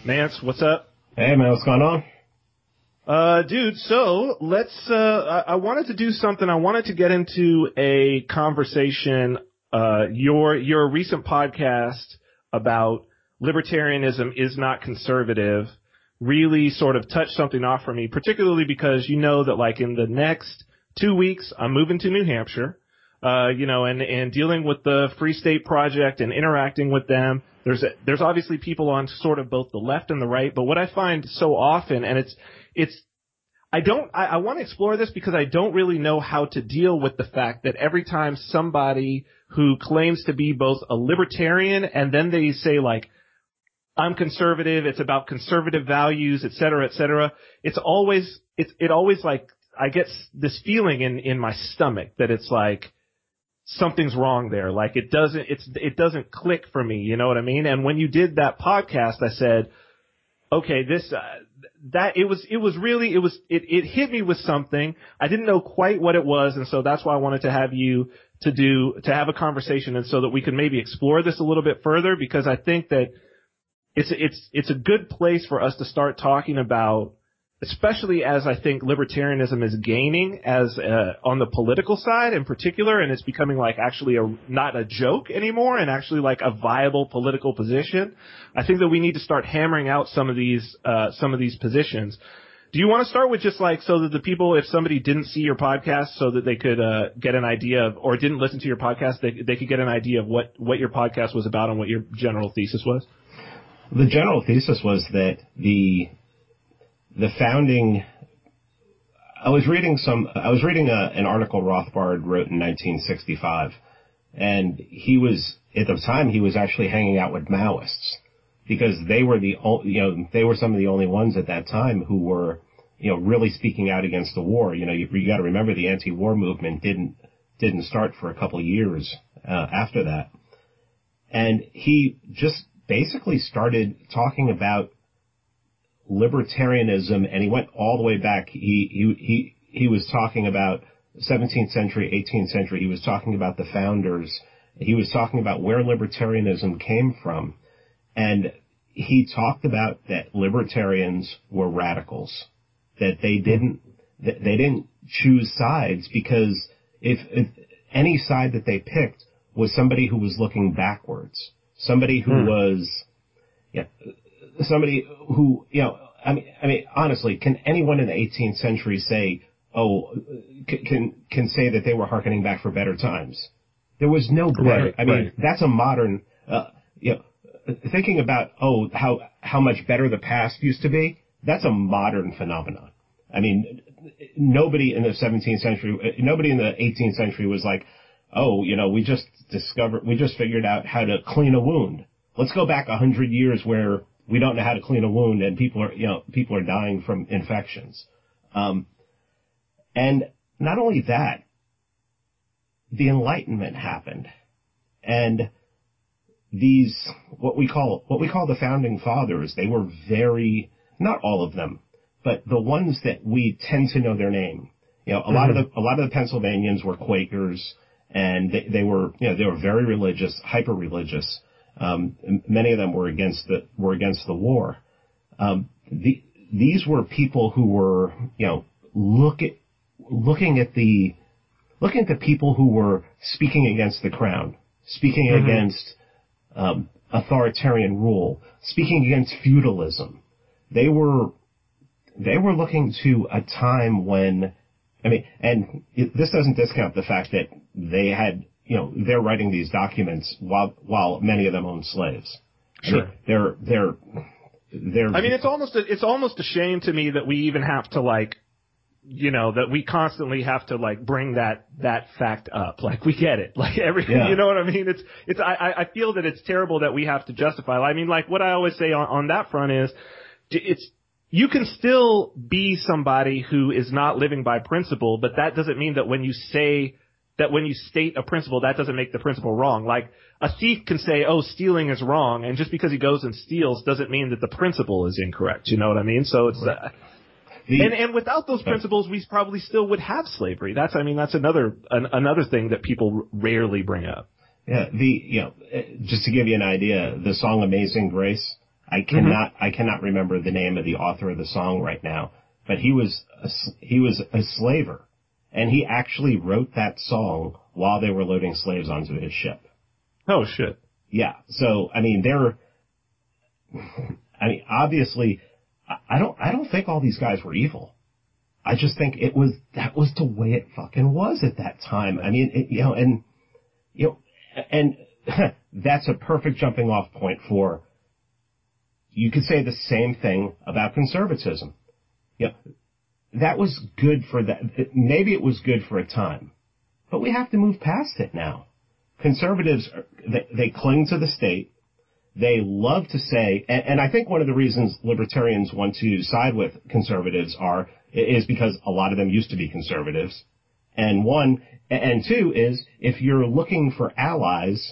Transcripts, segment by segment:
Nance, what's up? Hey, man, what's going on? Dude, so I wanted to do something. I wanted to get into a conversation, your recent podcast about libertarianism is not conservative really sort of touched something off for me, particularly because you know that like in the next 2 weeks, I'm moving to New Hampshire, and dealing with the Free State Project and interacting with them. There's obviously people on sort of both the left and the right, but what I find so often, and I want to explore this because I don't really know how to deal with the fact that every time somebody who claims to be both a libertarian and then they say like, I'm conservative, it's about conservative values, et cetera, it always like, I get this feeling in my stomach that it's like, something's wrong there. Like it doesn't click for me, you know what I mean? And when you did that podcast, I said, okay, it hit me with something. I didn't know quite what it was, and so that's why I wanted to have you to have a conversation, and so that we could maybe explore this a little bit further, because I think that it's a good place for us to start talking about, especially as I think libertarianism is gaining as on the political side in particular, and it's becoming like actually not a joke anymore and actually like a viable political position. I think that we need to start hammering out some of these positions. Do you want to start with just like, so that the people, if somebody didn't see your podcast, so that they could get an idea of, or didn't listen to your podcast, they could get an idea of what your podcast was about and what your general thesis was? The general thesis was that the founding. I was reading an article Rothbard wrote in 1965, and at the time he was actually hanging out with Maoists, because they were some of the only ones at that time who were, really speaking out against the war. You got to remember the anti-war movement didn't start for a couple of years after that, and he just basically started talking about libertarianism, and he went all the way back. He was talking about 17th century, 18th century. He was talking about the founders. He was talking about where libertarianism came from, and he talked about that libertarians were radicals, that they didn't choose sides, because if any side that they picked was somebody who was looking backwards, somebody who was, somebody who, I mean, honestly, can anyone in the 18th century say, can say that they were hearkening back for better times? There was no better. Right. That's a modern, thinking about, how much better the past used to be. That's a modern phenomenon. I mean, nobody in the 17th century, nobody in the 18th century was like, we just figured out how to clean a wound. Let's go back 100 years where we don't know how to clean a wound and people are dying from infections. And not only that, the Enlightenment happened, and these, what we call the founding fathers, they were not all of them, but the ones that we tend to know their name. A lot of the Pennsylvanians were Quakers, and they were very religious, hyper religious. Many of them were against the war. These were people who were, looking at the people who were speaking against the crown, speaking against authoritarian rule, speaking against feudalism. They were looking to a time when, this doesn't discount the fact that they had, they're writing these documents while many of them own slaves. Sure. They're. It's almost a shame to me that we even have to that we constantly have to bring that fact up. Like, we get it. Like you know what I mean? I feel that it's terrible that we have to justify. What I always say on that front is, you can still be somebody who is not living by principle, but that doesn't mean that when you state a principle, that doesn't make the principle wrong. Like, a thief can say, stealing is wrong, and just because he goes and steals doesn't mean that the principle is incorrect. You know what I mean? So it's, and without those principles, we probably still would have slavery. That's another thing that people rarely bring up. Yeah. Just to give you an idea, the song Amazing Grace, I cannot remember the name of the author of the song right now, but he was a slaver, and he actually wrote that song while they were loading slaves onto his ship. Oh shit. Yeah. So, I mean, obviously, I don't think all these guys were evil. I just think that was the way it fucking was at that time. I mean, and that's a perfect jumping off point for, you could say the same thing about conservatism. That was good for that. Maybe it was good for a time, but we have to move past it now. Conservatives, they cling to the state. They love to say, and I think one of the reasons libertarians want to side with conservatives is because a lot of them used to be conservatives. And two is, if you're looking for allies,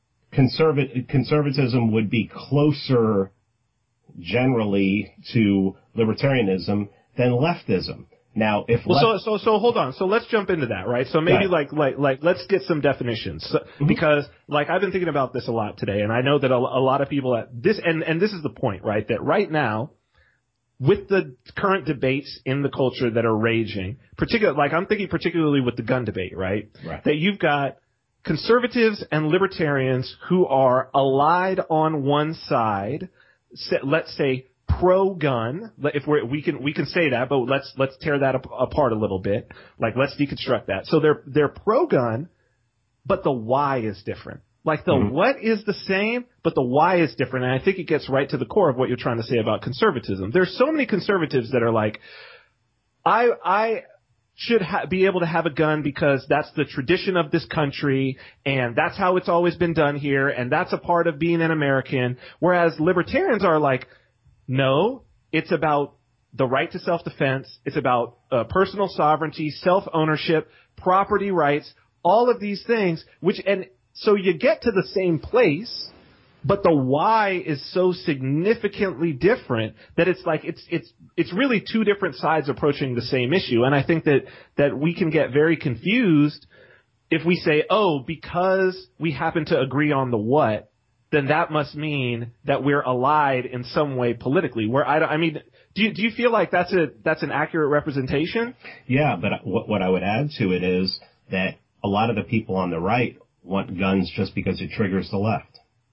conservatism would be closer generally to libertarianism than leftism. Now, so hold on. So let's jump into that, right? So maybe like let's get some definitions, because I've been thinking about this a lot today, and I know that a lot of people at this, and this is the point, right? That right now, with the current debates in the culture that are raging, I'm thinking particularly with the gun debate, right? That you've got conservatives and libertarians who are allied on one side, let's say pro-gun, if we can say that, but let's tear that apart a little bit. Let's deconstruct that. So they're pro-gun, but the why is different. What is the same, but the why is different. And I think it gets right to the core of what you're trying to say about conservatism. There's so many conservatives that are like, I should be able to have a gun because that's the tradition of this country, and that's how it's always been done here, and that's a part of being an American. Whereas libertarians are like, no, it's about the right to self-defense. It's about personal sovereignty, self-ownership, property rights, all of these things, and so you get to the same place, but the why is so significantly different that it's really two different sides approaching the same issue. And I think that we can get very confused if we say, oh, because we happen to agree on the what, then that must mean that we're allied in some way politically. Do you feel like that's an accurate representation? Yeah, but what I would add to it is that a lot of the people on the right want guns just because it triggers the left.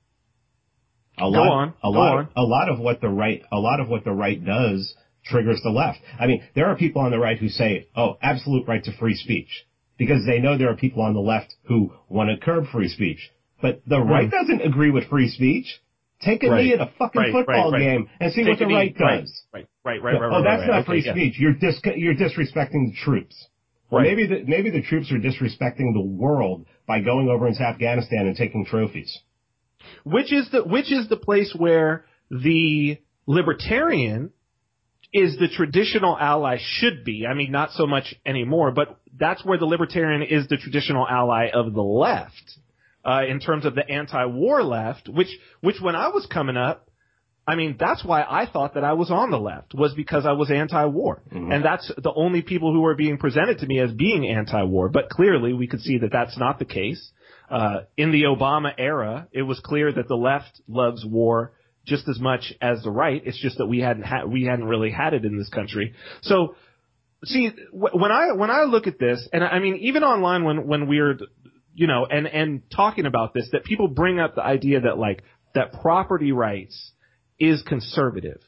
A lot of what the right does triggers the left. I mean, there are people on the right who say, oh, absolute right to free speech, because they know there are people on the left who want to curb free speech. But the right doesn't agree with free speech. Take a knee at a fucking football game and see what the right does. Right. Oh, that's not free speech. You're disrespecting the troops. Well, maybe the troops are disrespecting the world by going over into Afghanistan and taking trophies. Which is the place where the libertarian is the traditional ally should be. I mean, not so much anymore, but that's where the libertarian is the traditional ally of the left. In terms of the anti-war left, which when I was coming up, I mean, that's why I thought that I was on the left, was because I was anti-war. Mm-hmm. And that's the only people who were being presented to me as being anti-war. But clearly we could see that that's not the case. In the Obama era, it was clear that the left loves war just as much as the right. It's just that we hadn't really had it in this country. So, see, when I look at this, and I mean, even online when we're, and talking about this, that people bring up the idea that that property rights is conservative.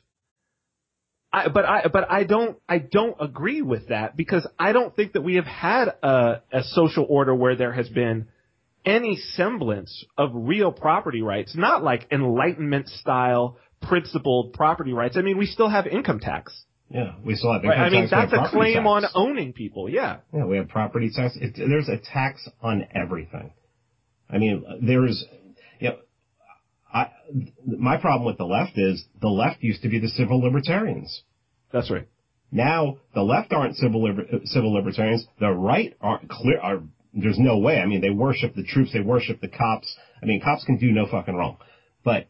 But I don't agree with that, because I don't think that we have had a social order where there has been any semblance of real property rights, not like Enlightenment style principled property rights. I mean, we still have income tax. Yeah, we still have income tax. I mean, that's a claim on owning people. Yeah. Yeah, we have property tax. There's a tax on everything. I mean, my problem with the left is the left used to be the civil libertarians. That's right. Now the left aren't civil libertarians. The right there's no way. I mean, they worship the troops. They worship the cops. I mean, cops can do no fucking wrong. But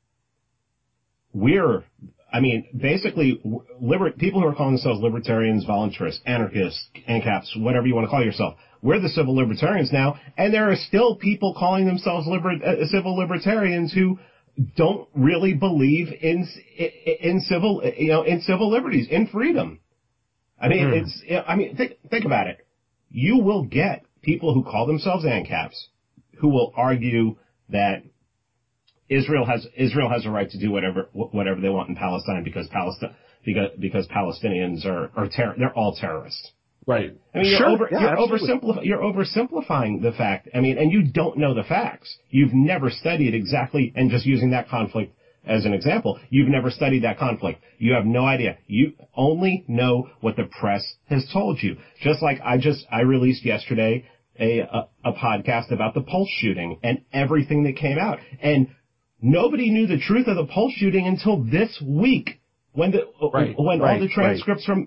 basically, people who are calling themselves libertarians, voluntarists, anarchists, ANCAPs, whatever you want to call yourself, we're the civil libertarians now, and there are still people calling themselves civil libertarians who don't really believe in civil, in civil liberties, in freedom. I mean, think about it. You will get people who call themselves ANCAPs who will argue that Israel has a right to do whatever they want in Palestine because Palestinians they're all terrorists. Right. I mean, you're oversimplifying the fact. I mean, and you don't know the facts. You've never studied exactly, and just using that conflict as an example, you've never studied that conflict. You have no idea. You only know what the press has told you. Just like I released yesterday a podcast about the Pulse shooting and everything that came out. And nobody knew the truth of the Pulse shooting until this week. When all the transcripts from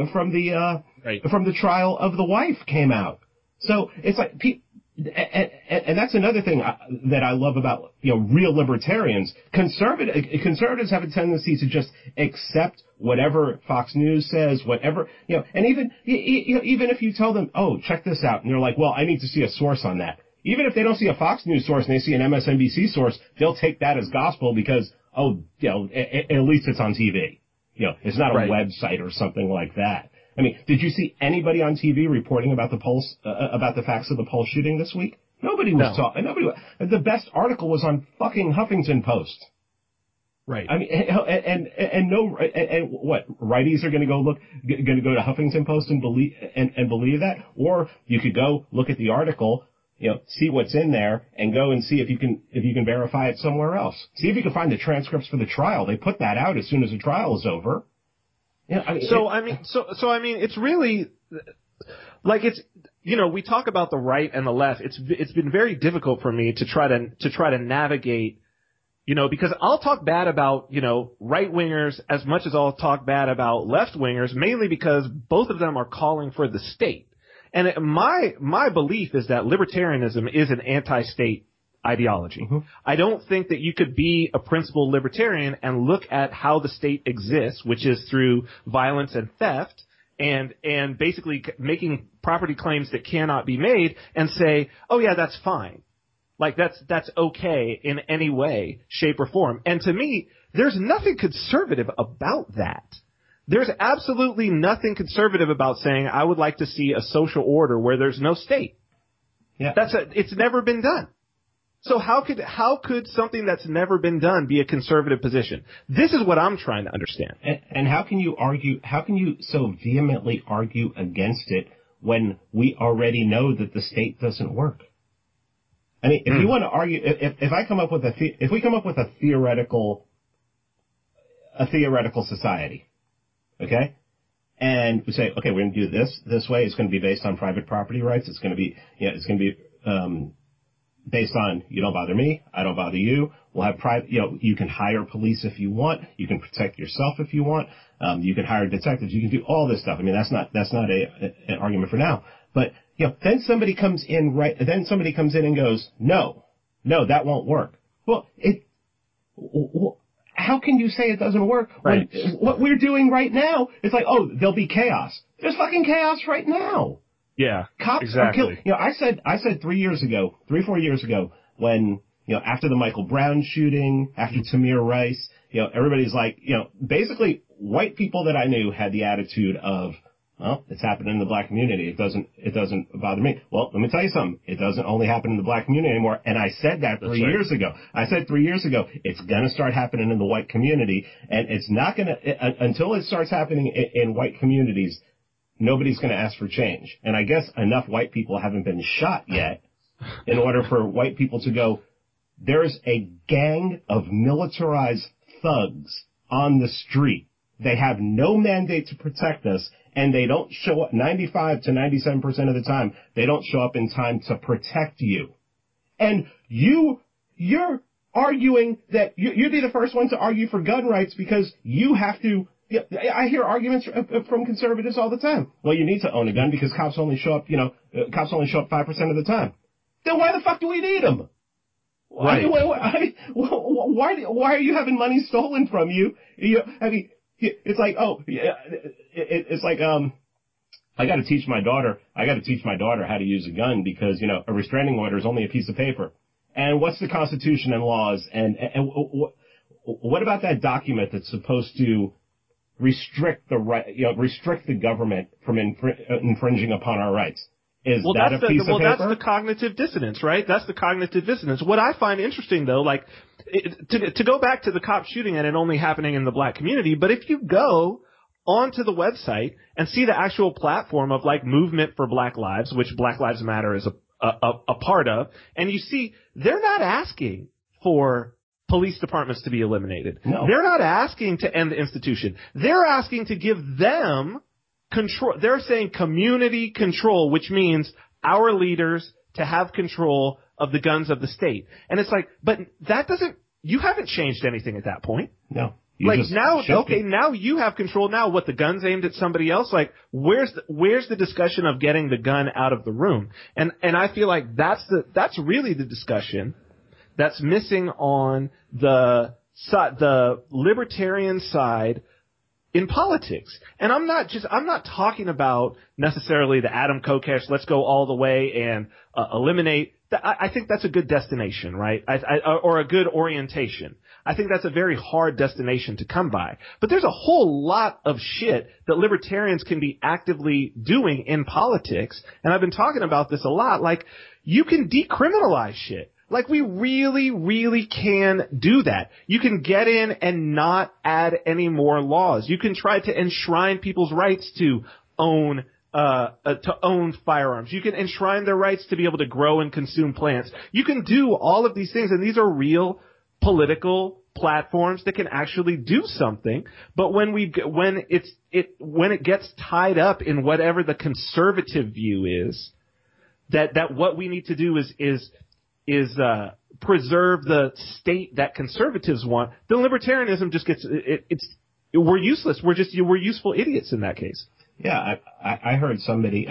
the trial of the wife came out. So it's like, and that's another thing that I love about, real libertarians. Conservatives have a tendency to just accept whatever Fox News says, whatever, and even if you tell them, oh, check this out, and they're like, well, I need to see a source on that. Even if they don't see a Fox News source and they see an MSNBC source, they'll take that as gospel because, at least it's on TV. It's not a website or something like that. I mean, did you see anybody on TV reporting about about the facts of the Pulse shooting this week? Nobody was talking. The best article was on fucking Huffington Post. Right. I mean, and what, righties are going to go to Huffington Post and believe that? Or you could go look at the article, see what's in there and go and see if you can verify it somewhere else. See if you can find the transcripts for the trial. They put that out as soon as the trial is over. Yeah. It's really like we talk about the right and the left. It's been very difficult for me to try to navigate, because I'll talk bad about, right wingers as much as I'll talk bad about left wingers, mainly because both of them are calling for the state. And my belief is that libertarianism is an anti-state ideology. Mm-hmm. I don't think that you could be a principled libertarian and look at how the state exists, which is through violence and theft, and basically making property claims that cannot be made, and say, oh yeah, that's fine. Like that's okay in any way, shape, or form. And to me, there's nothing conservative about that. There's absolutely nothing conservative about saying I would like to see a social order where there's no state. Yeah. It's never been done. So how could something that's never been done be a conservative position? This is what I'm trying to understand. And how can you so vehemently argue against it when we already know that the state doesn't work? I mean, if you want to argue, if we come up with a theoretical society, okay? And we say, okay, we're going to do this way. It's going to be based on private property rights. It's going to be, based on you don't bother me, I don't bother you. We'll have you can hire police if you want. You can protect yourself if you want. You can hire detectives. You can do all this stuff. I mean, that's not an argument for now. But, then somebody comes in and goes, no, that won't work. Well, how can you say it doesn't work when what we're doing right now is like, oh, there'll be chaos. There's fucking chaos right now. Yeah, cops exactly. are killing. I said 4 years ago, when, after the Michael Brown shooting, after Tamir Rice, everybody's like, basically white people that I knew had the attitude of, well, it's happening in the black community. It doesn't bother me. Well, let me tell you something. It doesn't only happen in the black community anymore. And I said that 3 years ago. I said 3 years ago, it's going to start happening in the white community. And it's not going to, until it starts happening in white communities, nobody's going to ask for change. And I guess enough white people haven't been shot yet in order for white people to go, there's a gang of militarized thugs on the street. They have no mandate to protect us, and they don't show up 95 to 97% of the time. They don't show up in time to protect you. And you're arguing that you'd be the first one to argue for gun rights because you have to. Yeah, I hear arguments from conservatives all the time. Well, you need to own a gun because cops only show up 5% of the time. Then why the fuck do we need them? Right. Why are you having money stolen from you? It's like, I got to teach my daughter how to use a gun because, a restraining order is only a piece of paper. And and what's the Constitution and laws, and what about that document that's supposed to restrict the government from infringing upon our rights? Is that a piece of paper? That's the cognitive dissonance, right? That's the cognitive dissonance. What I find interesting, though, like, to go back to the cop shooting and it only happening in the black community, but if you go onto the website and see the actual platform of, like, Movement for Black Lives, which Black Lives Matter is a part of, and you see they're not asking for police departments to be eliminated. No. They're not asking to end the institution. They're asking to give them control. They're saying community control, which means our leaders to have control of the guns of the state. And it's like, but that doesn't, you haven't changed anything at that point. No. Like now, okay, now you have control. Now what, the gun's aimed at somebody else? Like, where's the discussion of getting the gun out of the room? And I feel like that's really the discussion that's missing on the libertarian side in politics. And I'm not talking about necessarily the Adam Kokesh, let's go all the way and eliminate. I think that's a good destination, right? Or a good orientation. I think that's a very hard destination to come by. But there's a whole lot of shit that libertarians can be actively doing in politics. And I've been talking about this a lot. Like, you can decriminalize shit. Like, we really, really can do that. You can get in and not add any more laws. You can try to enshrine people's rights to own firearms. You can enshrine their rights to be able to grow and consume plants. You can do all of these things, and these are real political platforms that can actually do something. But when it gets tied up in whatever the conservative view is, that what we need to do is preserve the state that conservatives want, then libertarianism just gets we're useless. We're useful idiots in that case. Yeah, I heard somebody,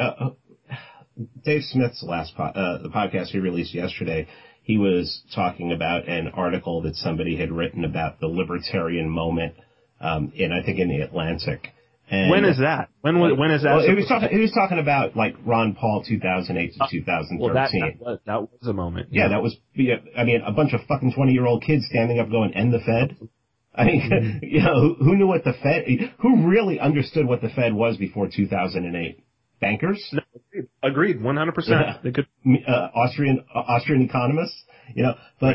Dave Smith's the podcast he released yesterday. He was talking about an article that somebody had written about the libertarian moment, I think in the Atlantic. And when is that? When is that? Well, he was talking about, like, Ron Paul 2008 to 2013. Well, that was a moment. Yeah, that was, I mean, a bunch of fucking 20-year-old kids standing up going, end the Fed. I mean, who knew what the Fed, who really understood what the Fed was before 2008? Bankers? No, agreed, 100%. Yeah. They could. Austrian economists, but,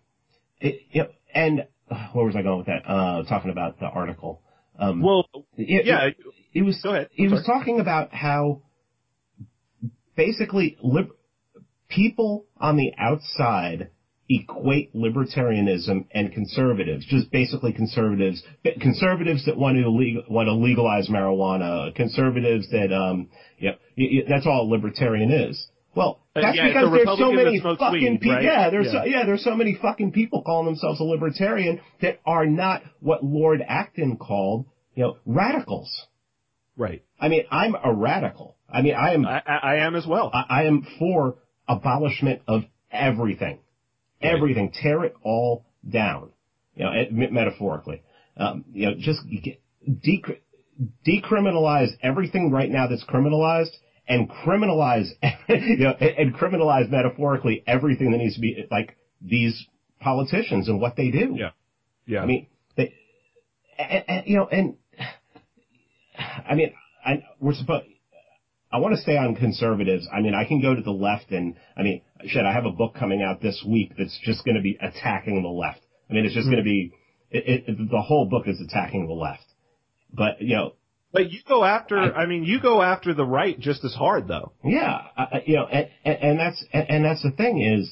and where was I going with that? Talking about the article. He was. Go ahead. He was talking about how basically people on the outside equate libertarianism and conservatives, just basically conservatives that want to legalize marijuana, conservatives that that's all a libertarian is. Well, that's because there's so many fucking people. Right? There's so many fucking people calling themselves a libertarian that are not what Lord Acton called, radicals. Right. I mean, I'm a radical. I mean, I am. I am as well. I am for abolishment of everything. Right. Everything. Tear it all down. Metaphorically. Just decriminalize everything right now that's criminalized. And criminalize, and criminalize metaphorically everything that needs to be, like, these politicians and what they do. Yeah. Yeah. I mean, I want to stay on conservatives. I mean, I can go to the left and, I have a book coming out this week that's just going to be attacking the left. I mean, it's just going to be, the whole book is attacking the left. But, But you go after the right just as hard, though. Yeah, and that's the thing is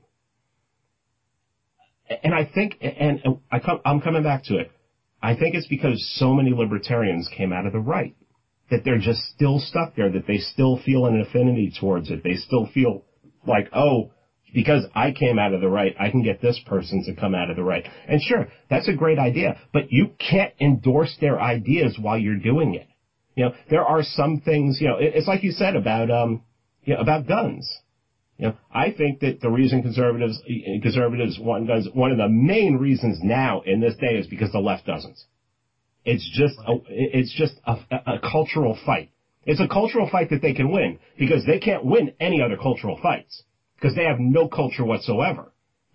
I'm coming back to it. I think it's because so many libertarians came out of the right that they're just still stuck there, that they still feel an affinity towards it. They still feel like, oh, because I came out of the right, I can get this person to come out of the right. And sure, that's a great idea, but you can't endorse their ideas while you're doing it. There are some things, it's like you said about guns. I think that the reason conservatives want guns, one of the main reasons now in this day is because the left doesn't. It's just a cultural fight. It's a cultural fight that they can win because they can't win any other cultural fights. Because they have no culture whatsoever.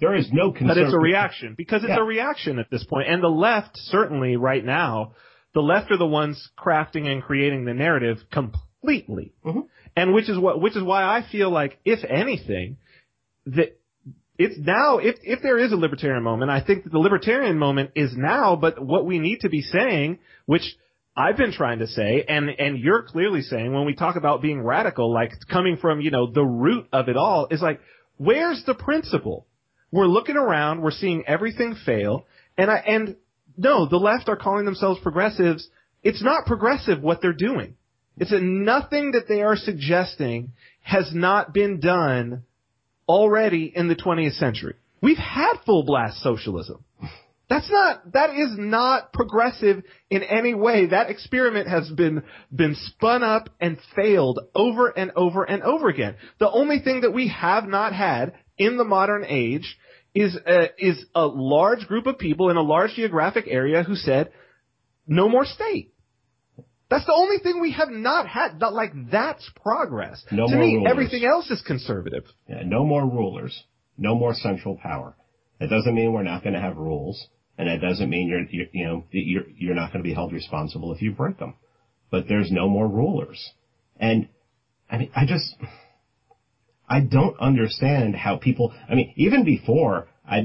There is no But it's a reaction, because it's a reaction at this point. And the left, certainly right now, the left are the ones crafting and creating the narrative completely. Mm-hmm. And which is why I feel like, if anything, that it's now, if there is a libertarian moment, I think that the libertarian moment is now, but what we need to be saying, which I've been trying to say, and you're clearly saying, when we talk about being radical, like coming from, the root of it all, is like, where's the principle? We're looking around, we're seeing everything fail, and no, the left are calling themselves progressives. It's not progressive what they're doing. It's that nothing that they are suggesting has not been done already in the 20th century. We've had full blast socialism. That is not progressive in any way. That experiment has been spun up and failed over and over and over again. The only thing that we have not had in the modern age is a large group of people in a large geographic area who said, no more state. That's the only thing we have not had. That's progress. No to more me, rulers. Everything else is conservative. Yeah, no more rulers. No more central power. That doesn't mean we're not going to have rules, and that doesn't mean you're not going to be held responsible if you break them. But there's no more rulers. And I mean, I don't understand how people. I mean, even before I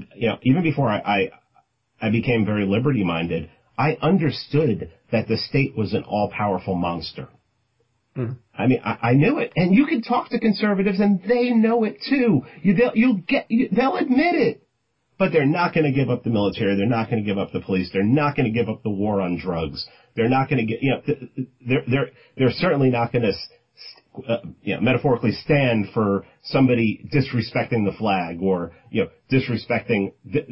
became very liberty minded, I understood that the state was an all powerful monster. I mean, I knew it, and you can talk to conservatives, and they know it too. They'll admit it, but they're not going to give up the military. They're not going to give up the police. They're not going to give up the war on drugs. They're not going to they're certainly not going to, metaphorically stand for somebody disrespecting the flag or disrespecting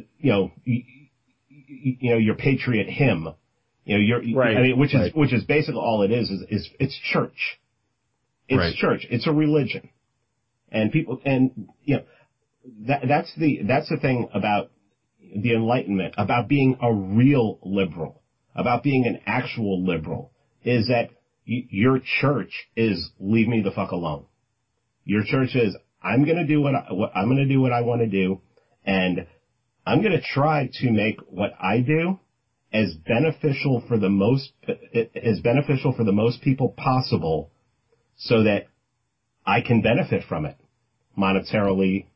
your patriot hymn. Right. I mean, which is basically all it is it's church. It's right. Church. It's a religion. And people, that's the thing about the Enlightenment, about being a real liberal, about being an actual liberal, is that your church is leave me the fuck alone. Your church is, I'm going to do what I want to do, and I'm going to try to make what I do as beneficial for the most people possible, so that I can benefit from it monetarily.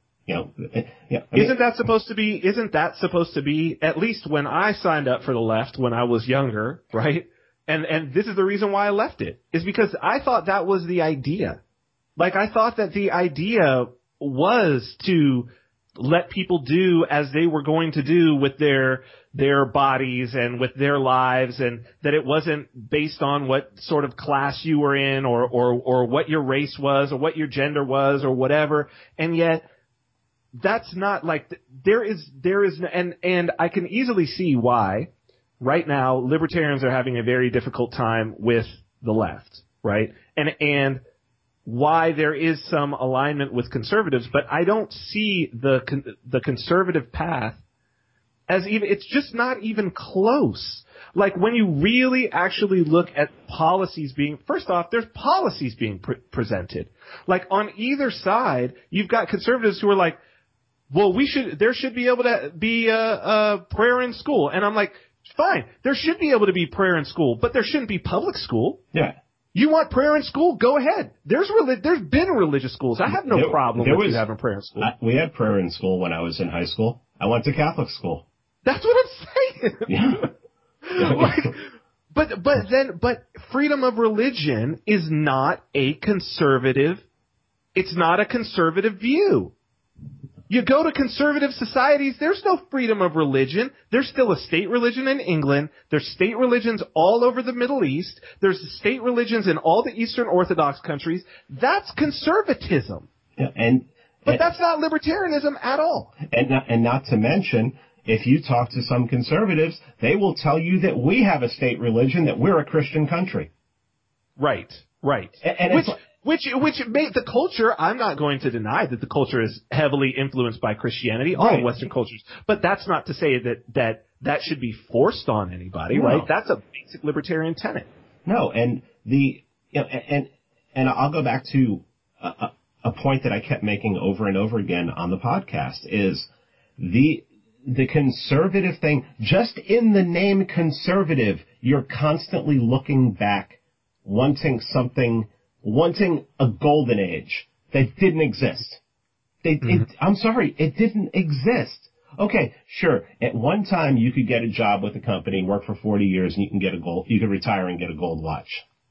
Isn't that supposed to be, at least when I signed up for the left when I was younger, right? And this is the reason why I left it, is because I thought that was the idea. Like, I thought that the idea was to let people do as they were going to do with their bodies and with their lives, and that it wasn't based on what sort of class you were in or what your race was or what your gender was or whatever. And yet that's not like, there is, and I can easily see why right now libertarians are having a very difficult time with the left, right? And why there is some alignment with conservatives, but I don't see the conservative path as even, it's just not even close. Like, when you really actually look at policies first off, there's policies being presented. Like, on either side, you've got conservatives who are like, well, there should be able to be a prayer in school. And I'm like, fine, there should be able to be prayer in school, but there shouldn't be public school. Yeah. You want prayer in school? Go ahead. There's been religious schools. I have no problem with you having prayer in school. We had prayer in school when I was in high school. I went to Catholic school. That's what I'm saying. Yeah. But freedom of religion is not a conservative. It's not a conservative view. You go to conservative societies, there's no freedom of religion. There's still a state religion in England. There's state religions all over the Middle East. There's state religions in all the Eastern Orthodox countries. That's conservatism. Yeah, but that's not libertarianism at all. And not to mention, if you talk to some conservatives, they will tell you that we have a state religion, that we're a Christian country. Right. Which made the culture, I'm not going to deny that the culture is heavily influenced by Christianity, all Western cultures. But that's not to say that should be forced on anybody, right? That's a basic libertarian tenet. No, and and I'll go back to a point that I kept making over and over again on the podcast, is the conservative thing, just in the name conservative, you're constantly looking back, wanting a golden age that didn't exist. I'm sorry, it didn't exist. Okay, sure. At one time, you could get a job with a company, work for 40 years, and you could retire and get a gold watch.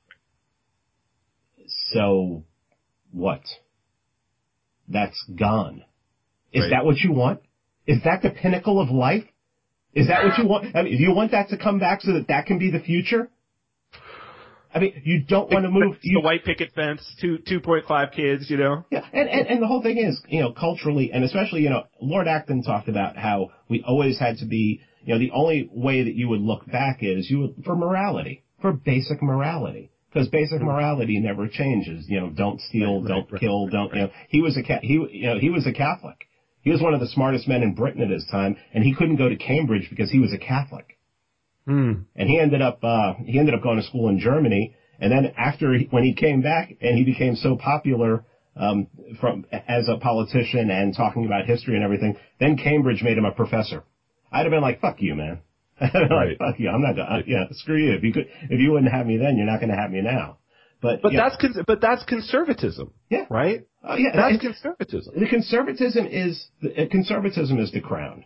So, what? That's gone. Is that what you want? Is that the pinnacle of life? Is that what you want? I mean, do you want that to come back so that can be the future? I mean, you don't want to move. The white picket fence, 2.5 kids, you know? Yeah, and the whole thing is, culturally, and especially, Lord Acton talked about how we always had to be, the only way that you would look back is for morality, for basic morality. Because basic morality never changes. Don't steal, don't kill, don't, he was a Catholic. He was one of the smartest men in Britain at his time, and he couldn't go to Cambridge because he was a Catholic. And he ended up going to school in Germany. And then when he came back and he became so popular, as a politician and talking about history and everything, then Cambridge made him a professor. I'd have been like, fuck you, man. I'd have been like, fuck you. I'm not going, screw you. If you wouldn't have me then, you're not going to have me now. But that's conservatism. Yeah. Right? That's conservatism. The conservatism is the crown.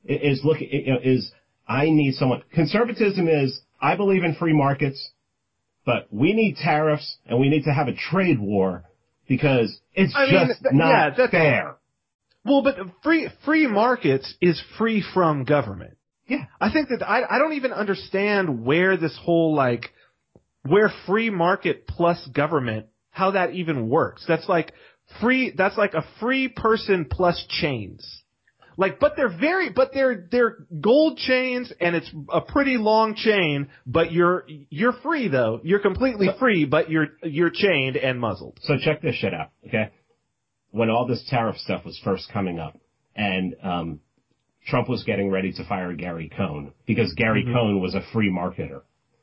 I need someone. Conservatism is, I believe in free markets, but we need tariffs and we need to have a trade war because it's not fair. Well, but free markets is free from government. Yeah. I think that I don't even understand where this whole where free market plus government, how that even works. That's like a free person plus chains. But they're gold chains and it's a pretty long chain, but you're free though. You're completely free, but you're chained and muzzled. So check this shit out, okay? When all this tariff stuff was first coming up and, Trump was getting ready to fire Gary Cohn because Gary Cohn was a free marketer.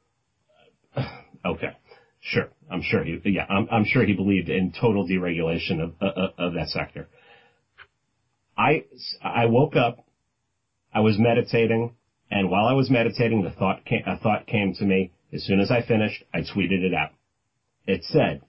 Okay. Sure. I'm sure he believed in total deregulation of that sector. I woke up, I was meditating, and while I was meditating, a thought came to me. As soon as I finished, I tweeted it out. It said,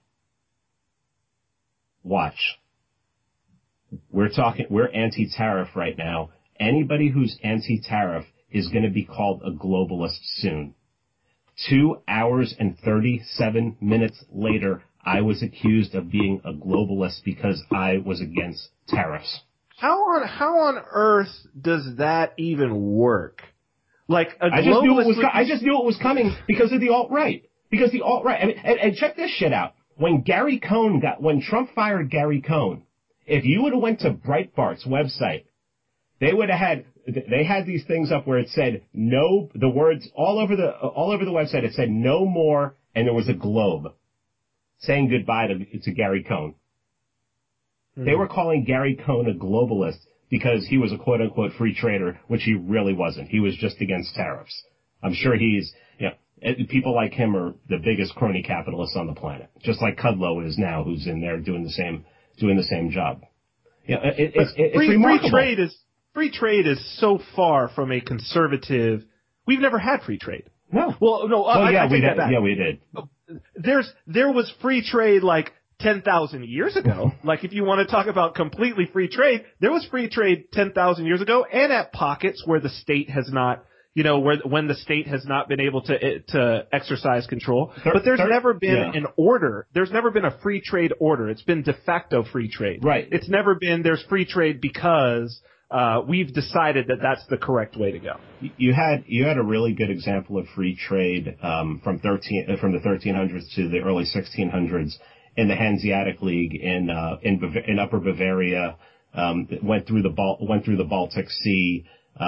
watch. We're anti-tariff right now. Anybody who's anti-tariff is going to be called a globalist soon. 2 hours and 37 minutes later, I was accused of being a globalist because I was against tariffs. How on earth does that even work? I just knew it was coming because of the alt-right. Because the alt-right, and check this shit out. When Trump fired Gary Cohn, if you would have went to Breitbart's website, they had these things up where it said no, the words all over the website, it said no more, and there was a globe saying goodbye to Gary Cohn. They were calling Gary Cohn a globalist because he was a quote-unquote free trader, which he really wasn't. He was just against tariffs. I'm sure people like him are the biggest crony capitalists on the planet, just like Kudlow is now, who's in there doing the same job. It's remarkable. Free trade is so far from a conservative. We've never had free trade. No. Well, no. I take that back. Yeah, we did. There was free trade 10,000 years ago. If you want to talk about completely free trade, there was free trade 10,000 years ago, and at pockets where the state has not, when the state has not been able to exercise control. But there's never been an order. There's never been a free trade order. It's been de facto free trade. Right. It's never been there's free trade because we've decided that that's the correct way to go. You had a really good example of free trade from the 1300s to the early 1600s in the Hanseatic League in Upper Bavaria. Went through the Baltic Sea.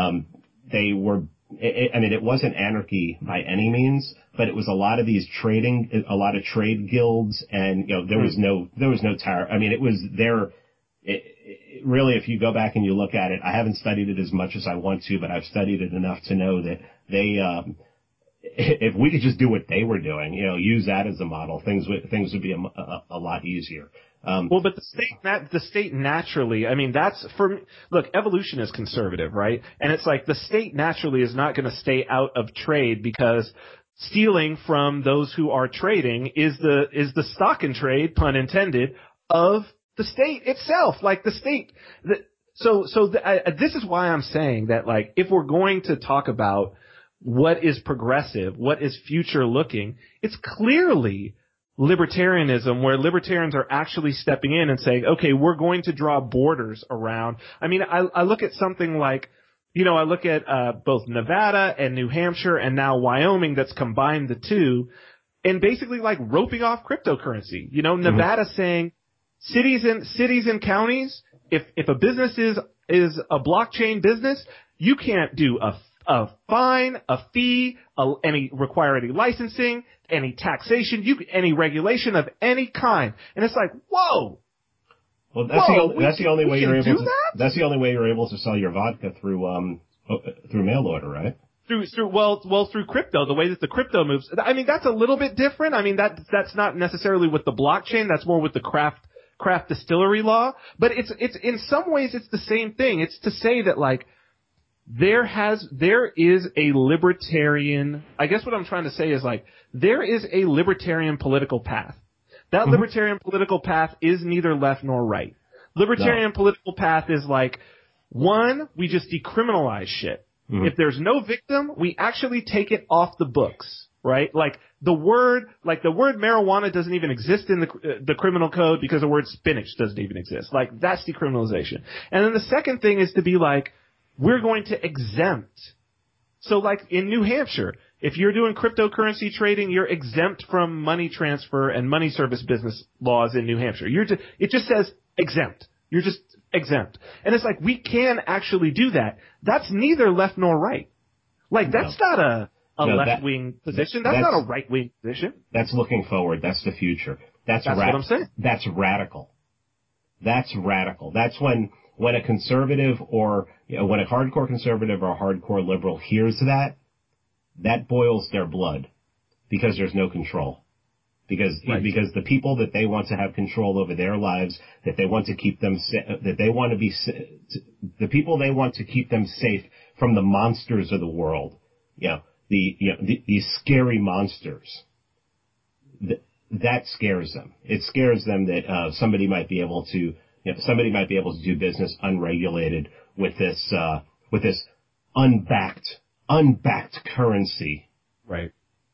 It wasn't anarchy by any means, but it was a lot of trade guilds, and there was no tariff. It was there. Really, if you go back and you look at it, I haven't studied it as much as I want to, but I've studied it enough to know that if we could just do what they were doing, use that as a model, things would be a lot easier. Well, but the state naturally, I mean, that's for, look, evolution is conservative, right? And it's like the state naturally is not going to stay out of trade because stealing from those who are trading is the stock in trade, pun intended, of the state itself. Like the state, this is why I'm saying that, like, if we're going to talk about what is progressive, what is future looking, it's clearly libertarianism, where libertarians are actually stepping in and saying, okay, we're going to draw borders around. I mean, I look at something like, I look at both Nevada and New Hampshire and now Wyoming that's combined the two and basically like roping off cryptocurrency. Nevada saying cities and counties, if a business is a blockchain business, you can't do a fine, a fee, require any licensing, any taxation, any regulation of any kind. And it's like, whoa. Well, that's the only way you're able to sell your vodka through mail order, right? Through crypto, the way that the crypto moves. I mean, that's a little bit different. I mean, that's not necessarily with the blockchain. That's more with the craft distillery law. But it's in some ways it's the same thing. It's to say that, like, there is a libertarian, I guess what I'm trying to say is, like, there is a libertarian political path. That libertarian political path is neither left nor right. Libertarian political path is like, one, we just decriminalize shit. If there's no victim, we actually take it off the books, right? Like the word marijuana doesn't even exist in the criminal code because the word spinach doesn't even exist. Like, that's decriminalization. And then the second thing is to be like, we're going to exempt. So like in New Hampshire, if you're doing cryptocurrency trading, you're exempt from money transfer and money service business laws in New Hampshire. It just says exempt. You're just exempt. And it's like, we can actually do that. That's neither left nor right. Like, that's not a left-wing position. That's not a right-wing position. That's looking forward. That's the future. That's what I'm saying. That's radical. That's radical. That's when a conservative or when a hardcore conservative or a hardcore liberal hears that boils their blood because there's no control. Because the people that they want to have control over their lives, that they want to keep them, that they want to be, the people they want to keep them safe from the monsters of the world, these scary monsters. That scares them. It scares them that somebody might be able to do business unregulated with this unbacked currency. Right.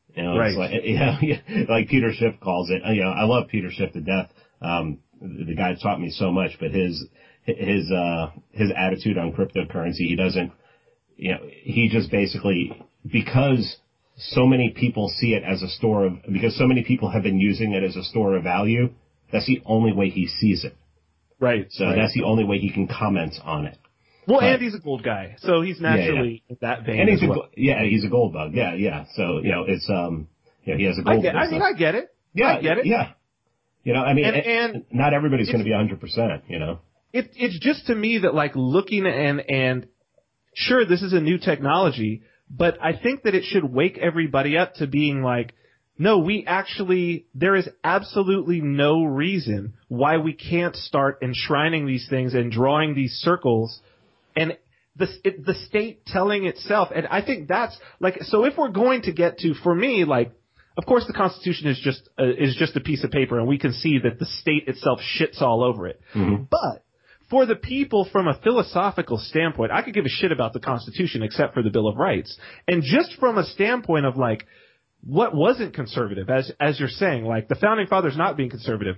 It's like Peter Schiff calls it. I love Peter Schiff to death. The guy taught me so much, but his attitude on cryptocurrency, he just basically, because so many people see it as because so many people have been using it as a store of value, that's the only way he sees it. Right. So that's the only way he can comment on it. Well, and he's a gold guy, so he's naturally in that vein. And he's as he's a gold bug. Yeah. So it's he has a gold. I get it. Yeah, I get it. Yeah. And not everybody's going to be 100%. It's just to me that, like, looking and sure, this is a new technology, but I think that it should wake everybody up to being like, no, there is absolutely no reason why we can't start enshrining these things and drawing these circles. And the state telling itself, and I think that's like, so if we're going to get to, for me, like, of course the Constitution is just a piece of paper, and we can see that the state itself shits all over it. Mm-hmm. But for the people, from a philosophical standpoint, I could give a shit about the Constitution except for the Bill of Rights. And just from a standpoint of, like, what wasn't conservative, as you're saying, like the founding fathers not being conservative,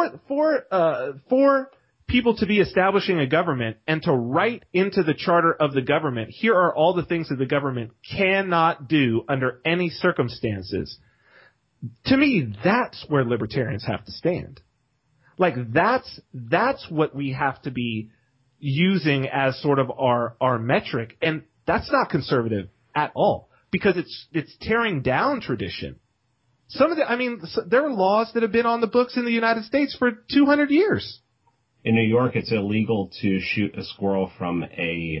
for people to be establishing a government and to write into the charter of the government, here are all the things that the government cannot do under any circumstances. To me, that's where libertarians have to stand. Like, that's what we have to be using as sort of our metric, and that's not conservative at all, because it's tearing down tradition. There are laws that have been on the books in the United States for 200 years. In New York, it's illegal to shoot a squirrel from a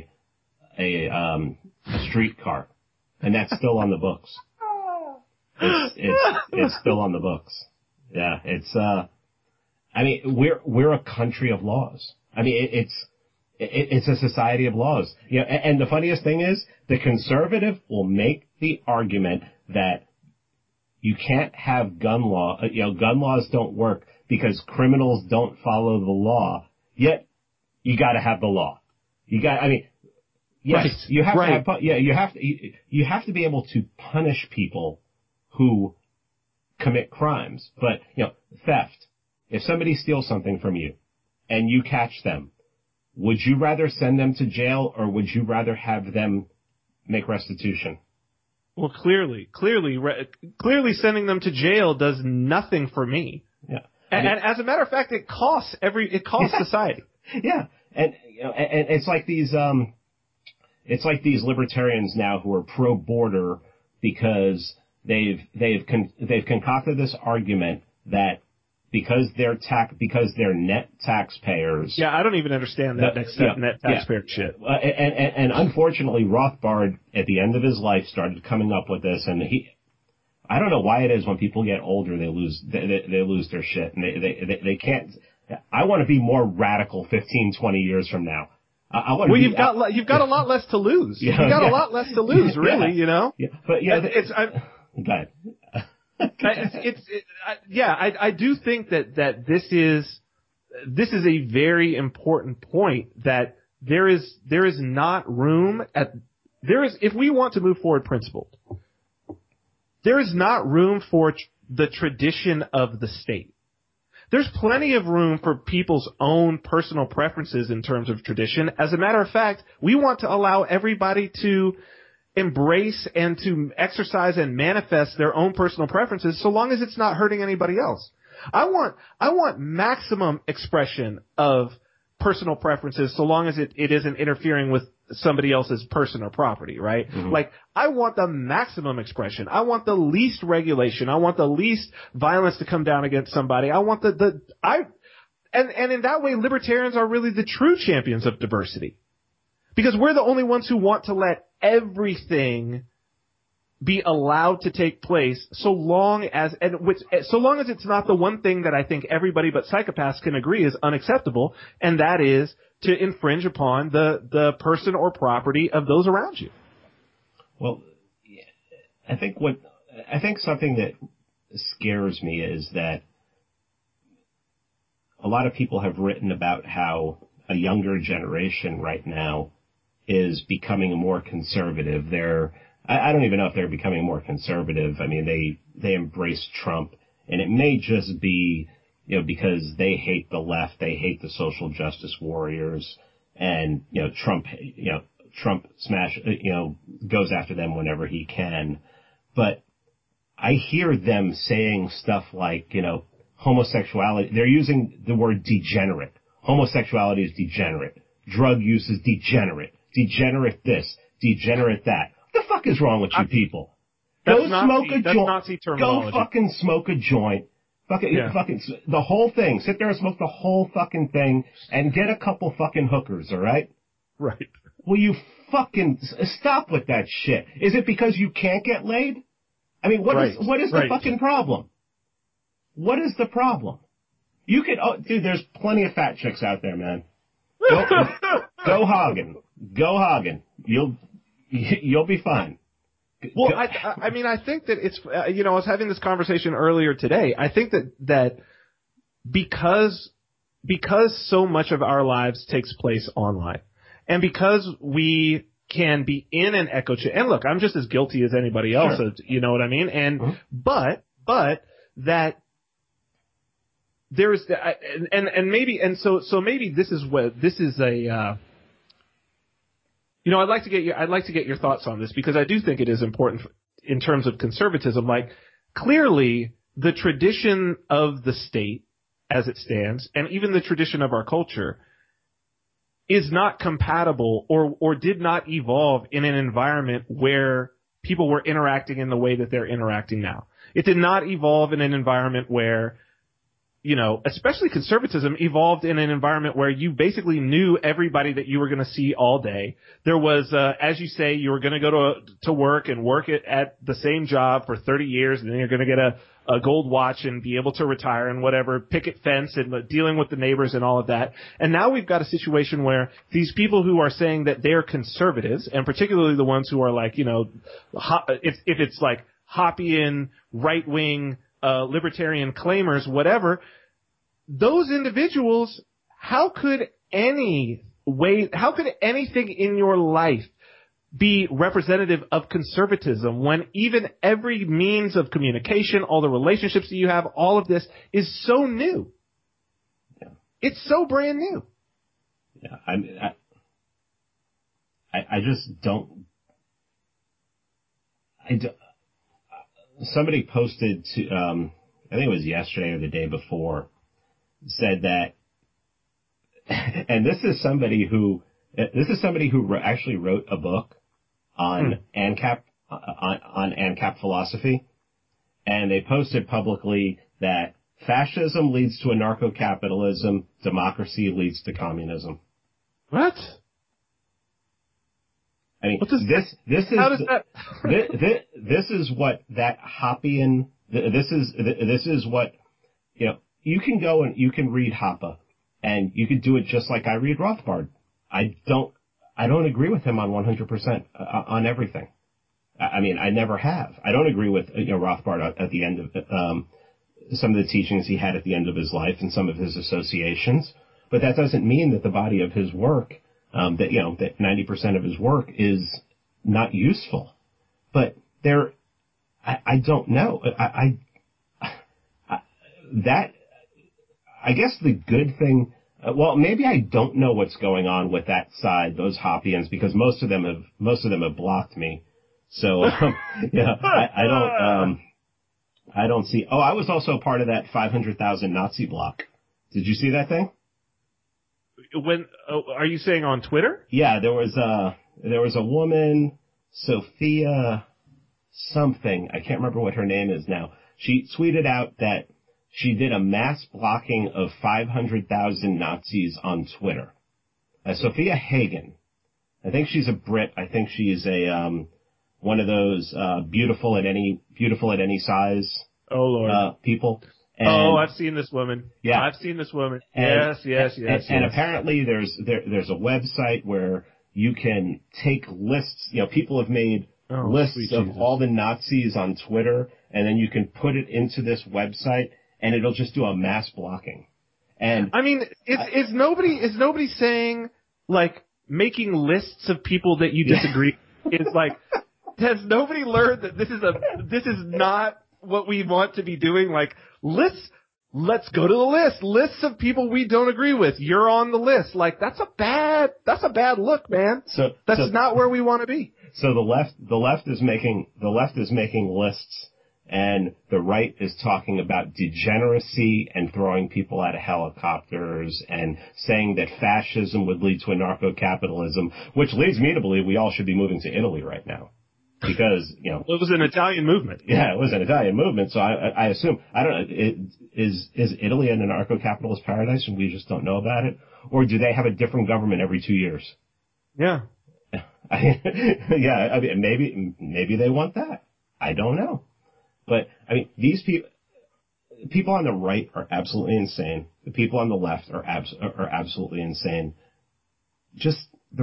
streetcar, and that's still on the books. It's still on the books. Yeah, it's I mean, we're a country of laws. I mean, it's a society of laws. You know, and the funniest thing is the conservative will make the argument that you can't have gun law, gun laws don't work because criminals don't follow the law. Yet you got to have the law. Yes, right. You have right. to have, you have to be able to punish people who commit crimes. But, theft. If somebody steals something from you and you catch them, would you rather send them to jail or would you rather have them make restitution? Well, clearly sending them to jail does nothing for me. Yeah. And as a matter of fact, it costs society. Yeah. And it's like these libertarians now who are pro-border because they've concocted this argument that because they're net taxpayers. Yeah, I don't even understand that net taxpayer shit. And unfortunately, Rothbard at the end of his life started coming up with this, and I don't know why it is when people get older they lose their shit and they can't. I want to be more radical 15, 20 years from now. You've got a lot less to lose. You've got a lot less to lose, really. Yeah, but go ahead. I do think that this is a very important point, that there is not room if we want to move forward principled, there is not room for the tradition of the state. There's plenty of room for people's own personal preferences in terms of tradition. As a matter of fact, we want to allow everybody to embrace and to exercise and manifest their own personal preferences so long as it's not hurting anybody else. I want maximum expression of personal preferences so long as it isn't interfering with somebody else's person or property, right? Mm-hmm. Like, I want the maximum expression. I want the least regulation. I want the least violence to come down against somebody. I want and in that way, libertarians are really the true champions of diversity. Because we're the only ones who want to let everything be allowed to take place so long as it's not the one thing that I think everybody but psychopaths can agree is unacceptable, and that is to infringe upon the person or property of those around you. Well, I think something that scares me is that a lot of people have written about how a younger generation right now is becoming more conservative. I don't even know if they're becoming more conservative. I mean, they embrace Trump, and it may just be, because they hate the left, they hate the social justice warriors, and, Trump goes after them whenever he can. But I hear them saying stuff like, homosexuality, they're using the word degenerate. Homosexuality is degenerate. Drug use is degenerate. Degenerate this. Degenerate that. What the fuck is wrong with you people? Go smoke a joint. Go fucking smoke a joint. Fucking the whole thing. Sit there and smoke the whole fucking thing and get a couple fucking hookers, alright? Right. Will you fucking stop with that shit? Is it because you can't get laid? I mean, what is the fucking problem? What is the problem? Dude, there's plenty of fat chicks out there, man. Go hogging. Go hogging. You'll be fine. Well, I mean, I think that it's, I was having this conversation earlier today. I think that because so much of our lives takes place online, and because we can be in an echo chamber, and look, I'm just as guilty as anybody else, sure. You know what I mean? And, but that there's, and maybe, and so maybe this is a, I'd like to get your thoughts on this, because I do think it is important in terms of conservatism. Like, clearly the tradition of the state as it stands, and even the tradition of our culture, is not compatible or did not evolve in an environment where people were interacting in the way that they're interacting now. It did not evolve in an environment where, especially conservatism evolved in an environment where you basically knew everybody that you were going to see all day. There was, as you say, you were going to go to work and work at the same job for 30 years, and then you're going to get a gold watch and be able to retire and whatever, picket fence and dealing with the neighbors and all of that. And now we've got a situation where these people who are saying that they're conservatives, and particularly the ones who are like, if it's like Hoppian, right-wing, libertarian claimers, whatever, those individuals, how could anything in your life be representative of conservatism when even every means of communication, all the relationships that you have, all of this is so new? Yeah. It's so brand new. Yeah, I just don't. Somebody posted to, I think it was yesterday or the day before, said that, and this is somebody who actually wrote a book on ANCAP, on ANCAP philosophy, and they posted publicly that fascism leads to anarcho-capitalism, democracy leads to communism. What? I mean, this is what that Hoppian, this is what, you can go and you can read Hoppe, and you can do it just like I read Rothbard. I don't agree with him on 100% on everything. I mean, I never have. I don't agree with, Rothbard at the end of, some of the teachings he had at the end of his life and some of his associations, but that doesn't mean that the body of his work, that 90% of his work is not useful. But I don't know. I guess the good thing, maybe I don't know what's going on with that side, those Hoppians, because most of them have blocked me. So, I don't see. Oh, I was also part of that 500,000 Nazi block. Did you see that thing? Are you saying on Twitter? Yeah, there was a woman, Sophia something. I can't remember what her name is now. She tweeted out that she did a mass blocking of 500,000 Nazis on Twitter. Sophia Hagen. I think she's a Brit. I think she's a one of those beautiful at any size. Oh Lord. People. And, I've seen this woman. Yeah, I've seen this woman. Yes. And apparently there's a website where you can take lists. People have made lists of all the Nazis on Twitter, and then you can put it into this website, and it'll just do a mass blocking. And I mean, is nobody saying like making lists of people that you disagree is like? Has nobody learned that this is not what we want to be doing? Like, let's go to the list. Lists of people we don't agree with. You're on the list. Like, that's a bad look, man. So that's not where we want to be. So the left is making lists, and the right is talking about degeneracy and throwing people out of helicopters and saying that fascism would lead to anarcho-capitalism, which leads me to believe we all should be moving to Italy right now. Because, it was an Italian movement. Yeah, it was an Italian movement. So I assume, I don't know, is Italy an anarcho-capitalist paradise and we just don't know about it? Or do they have a different government every 2 years? Yeah. Yeah, I mean, maybe they want that. I don't know. But, I mean, these people on the right are absolutely insane. The people on the left are absolutely insane. Just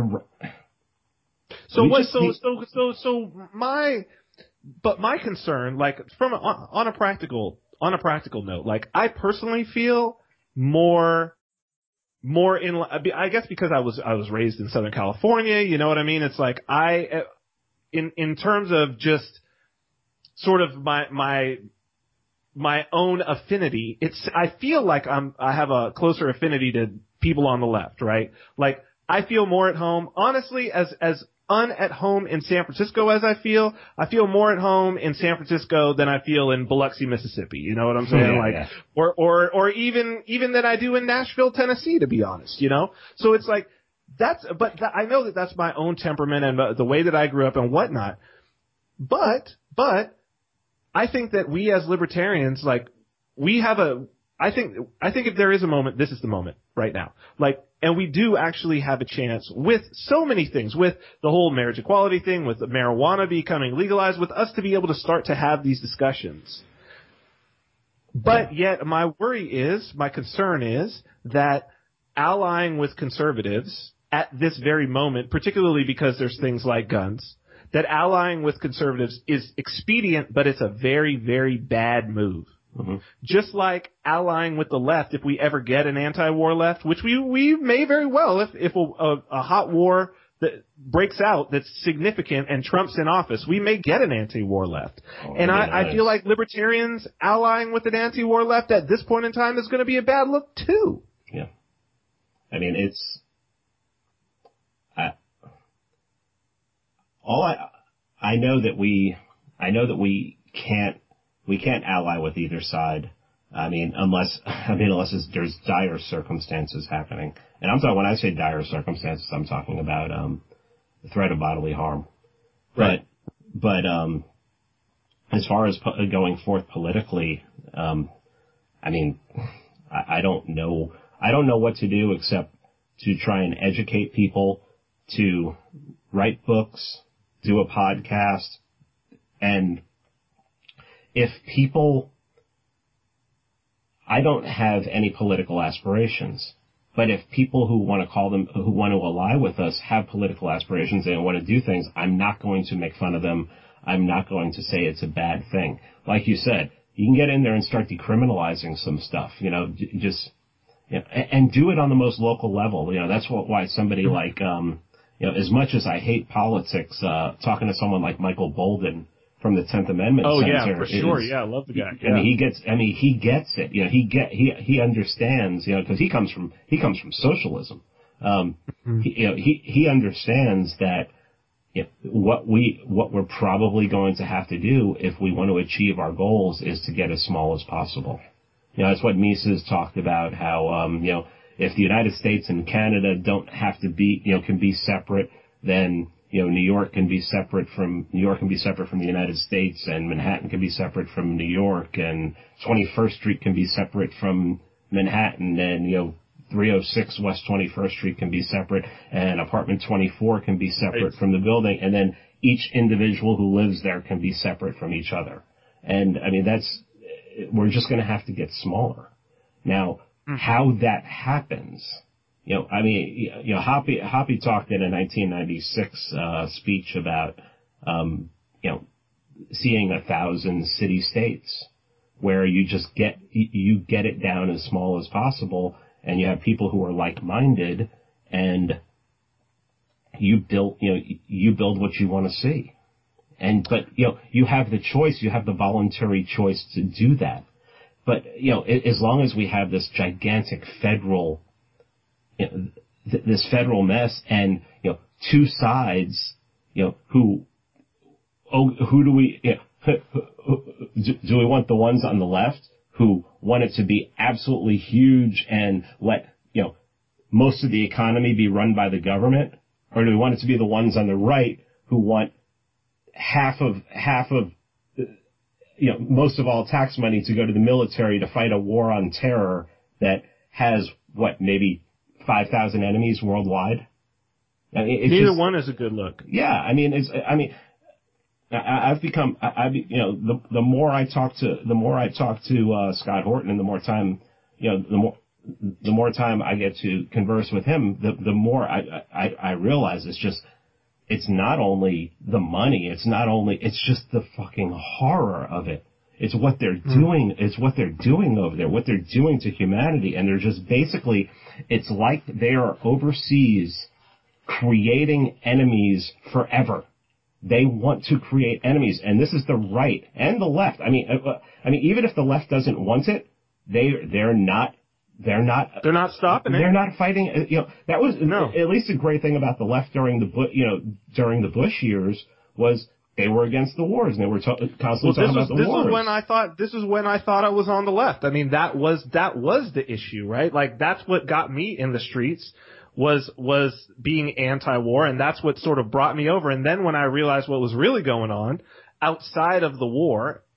my concern, like on a practical note, like I personally feel more in, I guess because I was raised in Southern California, you know what I mean? It's like in terms of just sort of my own affinity, I feel like I have a closer affinity to people on the left, right? Like I feel more at home, honestly, as at home in San Francisco as I feel more at home in San Francisco than I feel in Biloxi, Mississippi. You know what I'm saying? Yeah. Or even than I do in Nashville, Tennessee, to be honest, So it's like, I know that that's my own temperament and the way that I grew up and whatnot. But I think that we as libertarians, like, we have I think if there is a moment, this is the moment right now. Like, and we do actually have a chance with so many things, with the whole marriage equality thing, with marijuana becoming legalized, with us to be able to start to have these discussions. But yet my concern is that allying with conservatives at this very moment, particularly because there's things like guns, that allying with conservatives is expedient, but it's a very, very bad move. Mm-hmm. Just like allying with the left, if we ever get an anti-war left, which we may very well, if a hot war that breaks out that's significant and Trump's in office, we may get an anti-war left. And I feel like libertarians allying with an anti-war left at this point in time is going to be a bad look too. Yeah. I mean, I know that we can't ally with either side. I mean, unless there's dire circumstances happening. And I'm talking, when I say dire circumstances, I'm talking about, the threat of bodily harm. Right. But as far as going forth politically, I mean, I don't know what to do except to try and educate people, to write books, do a podcast, and if people, I don't have any political aspirations, but if people who want to ally with us have political aspirations and want to do things, I'm not going to make fun of them. I'm not going to say it's a bad thing. Like you said, you can get in there and start decriminalizing some stuff, just, and do it on the most local level. That's why somebody like, as much as I hate politics, talking to someone like Michael Bolden from the 10th Amendment Center. Oh yeah, for sure. Yeah, I love the guy. I mean, he gets it. He understands, because he comes from socialism. He understands that what we're probably going to have to do if we want to achieve our goals is to get as small as possible. That's what Mises talked about, how, if the United States and Canada don't have to be, can be separate, then, New York can be separate from the United States, and Manhattan can be separate from New York, and 21st Street can be separate from Manhattan, and, 306 West 21st Street can be separate, and apartment 24 can be separate from the building, and then each individual who lives there can be separate from each other. And, I mean, we're just going to have to get smaller. Now, how that happens, Hoppe talked in a 1996 speech about, seeing 1,000 city-states where you just get it down as small as possible, and you have people who are like-minded, and you build what you want to see. But you have the choice, you have the voluntary choice to do that. But, as long as we have this gigantic federal, this federal mess, and, two sides, who do we, do we want the ones on the left who want it to be absolutely huge and let, most of the economy be run by the government? Or do we want it to be the ones on the right who want half of, most of all tax money to go to the military to fight a war on terror that has, maybe 5,000 enemies worldwide? I mean, neither one is a good look. Yeah, I've become, the more I talk to Scott Horton, and the more time, the more time I get to converse with him, the more I realize it's not only the money, it's just the fucking horror of it. It's what they're doing, over there, what they're doing to humanity, and they're just basically, it's like they are overseas creating enemies forever. They want to create enemies, and this is the right and the left. I mean, even if the left doesn't want it, they're not stopping it. They're not fighting. That was at least a great thing about the left during the Bush years was they were against the wars, and they were constantly talking about the wars. This is when I thought I was on the left. I mean, that was the issue, right? Like, that's what got me in the streets. Was being anti-war, and that's what sort of brought me over. And then when I realized what was really going on outside of the war,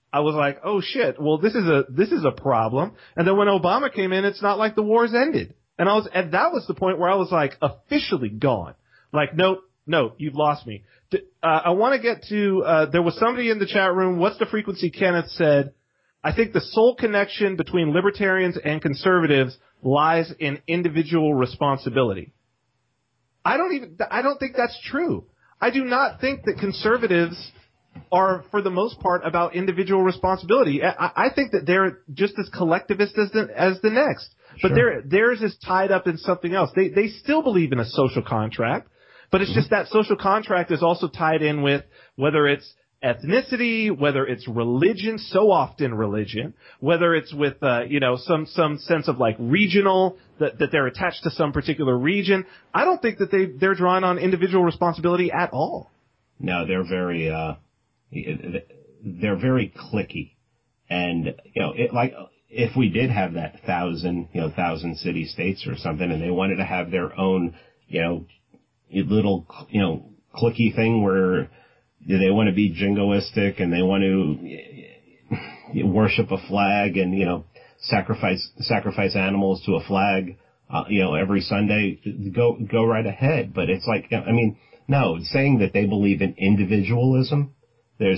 I was like, oh shit, well this is a problem. And then when Obama came in, it's not like the war's ended. And that was the point where I was like officially gone. Like, no, you've lost me. I want to get to, there was somebody in the chat room, what's the frequency? Kenneth said, I think the sole connection between libertarians and conservatives lies in individual responsibility. I don't think that's true. I do not think that conservatives are, for the most part, about individual responsibility. I think that they're just as collectivist as the next. But Sure. theirs is tied up in something else. They still believe in a social contract, but it's just that social contract is also tied in with whether it's ethnicity, whether it's religion, so often religion, whether it's with some sense of like regional, that they're attached to some particular region. I don't think that they're drawing on individual responsibility at all. No, they're very cliquey, and if we did have that 1,000 city states or something, and they wanted to have their own little cliquey thing where they want to be jingoistic and they want to worship a flag and sacrifice animals to a flag every Sunday, go right ahead. But it's like, no, saying that they believe in individualism, they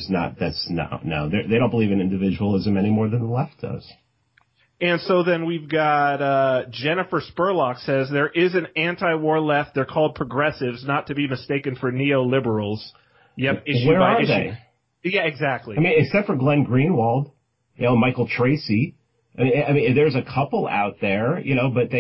don't believe in individualism any more than the left does. And so then we've got Jennifer Spurlock says there is an anti-war left. They're called progressives, not to be mistaken for neoliberals. Yep. Where are they? Yeah, exactly. Except for Glenn Greenwald, Michael Tracy. There's a couple out there, but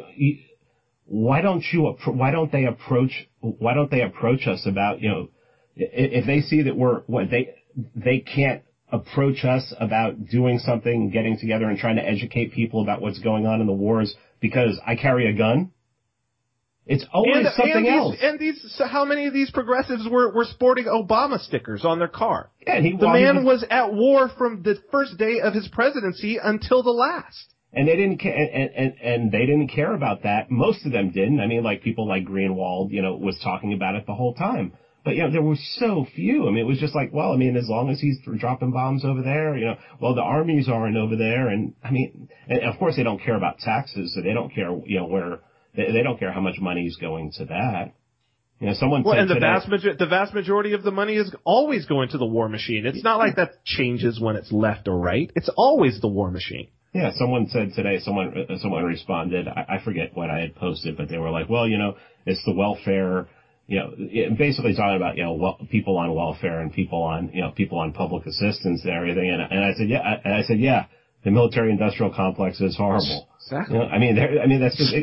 why don't they approach us about, if they see that they can't approach us about doing something, getting together and trying to educate people about what's going on in the wars because I carry a gun. It's always something else. So how many of these progressives were sporting Obama stickers on their car? Yeah, the man was at war from the first day of his presidency until the last. And they didn't care, and they didn't care about that. Most of them didn't. People like Greenwald, was talking about it the whole time. But, there were so few. it was just like, well, as long as he's dropping bombs over there, the armies aren't over there. And, and of course they don't care about taxes, so they don't care, where, they don't care how much money is going to that. Someone said the vast majority of the money is always going to the war machine. It's not like that changes when it's left or right. It's always the war machine. Yeah, someone said today, someone responded, I forget what I had posted, but they were like, well, it's the welfare, basically talking about, people on welfare and people on public assistance and everything. And I said, yeah, the military industrial complex is horrible. Exactly. That's just,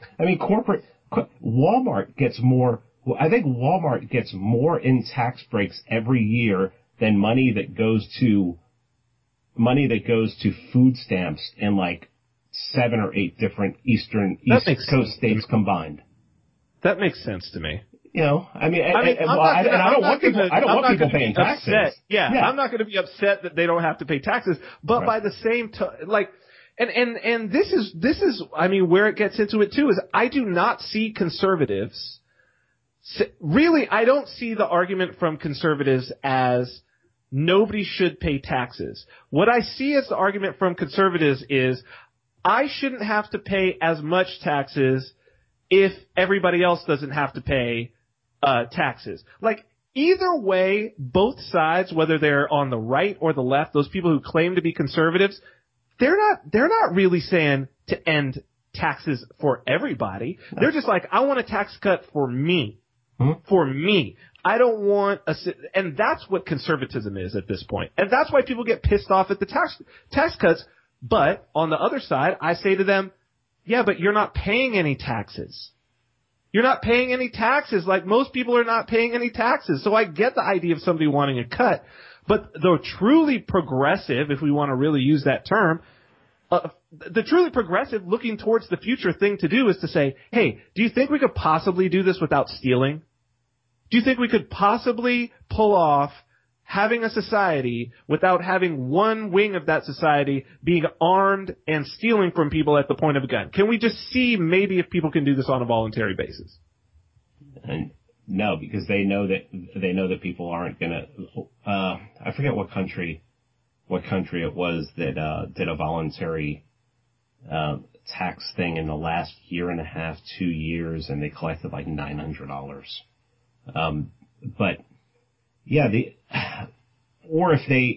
Walmart gets more, I think Walmart gets more in tax breaks every year than money that goes to food stamps in like 7 or 8 different East Coast states combined. That makes sense to me. I don't want people paying taxes. Yeah, I'm not going to be upset that they don't have to pay taxes, but right. By the same time, and this is, where it gets into it too, is I do not see conservatives, really, I don't see the argument from conservatives as nobody should pay taxes. What I see as the argument from conservatives is I shouldn't have to pay as much taxes if everybody else doesn't have to pay taxes. Either way, both sides, whether they're on the right or the left, those people who claim to be conservatives, they're not really saying to end taxes for everybody. They're just like, I want a tax cut for me. For me. I don't want and that's what conservatism is at this point. And that's why people get pissed off at the tax cuts. But on the other side, I say to them, yeah, but you're not paying any taxes. You're not paying any taxes. Like most people are not paying any taxes. So I get the idea of somebody wanting a cut. But the truly progressive, if we want to really use that term, the truly progressive looking towards the future thing to do is to say, hey, do you think we could possibly do this without stealing? Do you think we could possibly pull off having a society without having one wing of that society being armed and stealing from people at the point of a gun? Can we just see maybe if people can do this on a voluntary basis? And no, because they know that people aren't going to. I forget what country what country it was that did a voluntary tax thing in the last year and a half, 2 years, and they collected like $900. But yeah, or if they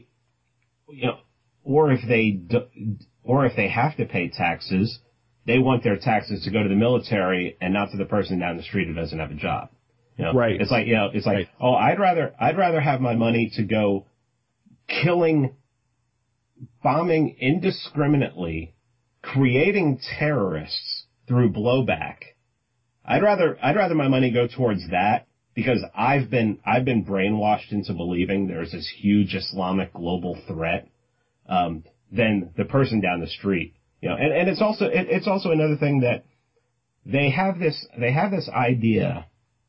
have to pay taxes, they want their taxes to go to the military and not to the person down the street who doesn't have a job. Right. It's like, right. Oh, I'd rather have my money to go killing, bombing indiscriminately, creating terrorists through blowback. I'd rather my money go towards that, because I've been brainwashed into believing there's this huge Islamic global threat, than the person down the street. And it's also another thing that they have this idea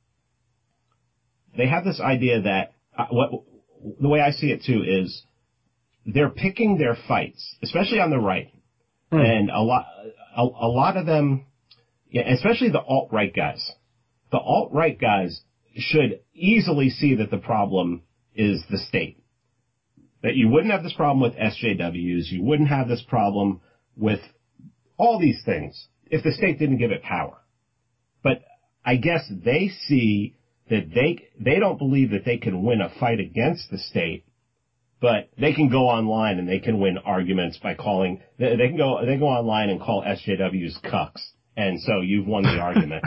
that the way I see it too is they're picking their fights, especially on the right. And a lot of them, especially the alt-right guys. The alt-right guys should easily see that the problem is the state. That you wouldn't have this problem with SJWs, you wouldn't have this problem with all these things if the state didn't give it power. But I guess they see that they don't believe that they can win a fight against the state, but they can go online and they can win arguments by calling, they go online and call SJWs cucks. And so you've won the argument.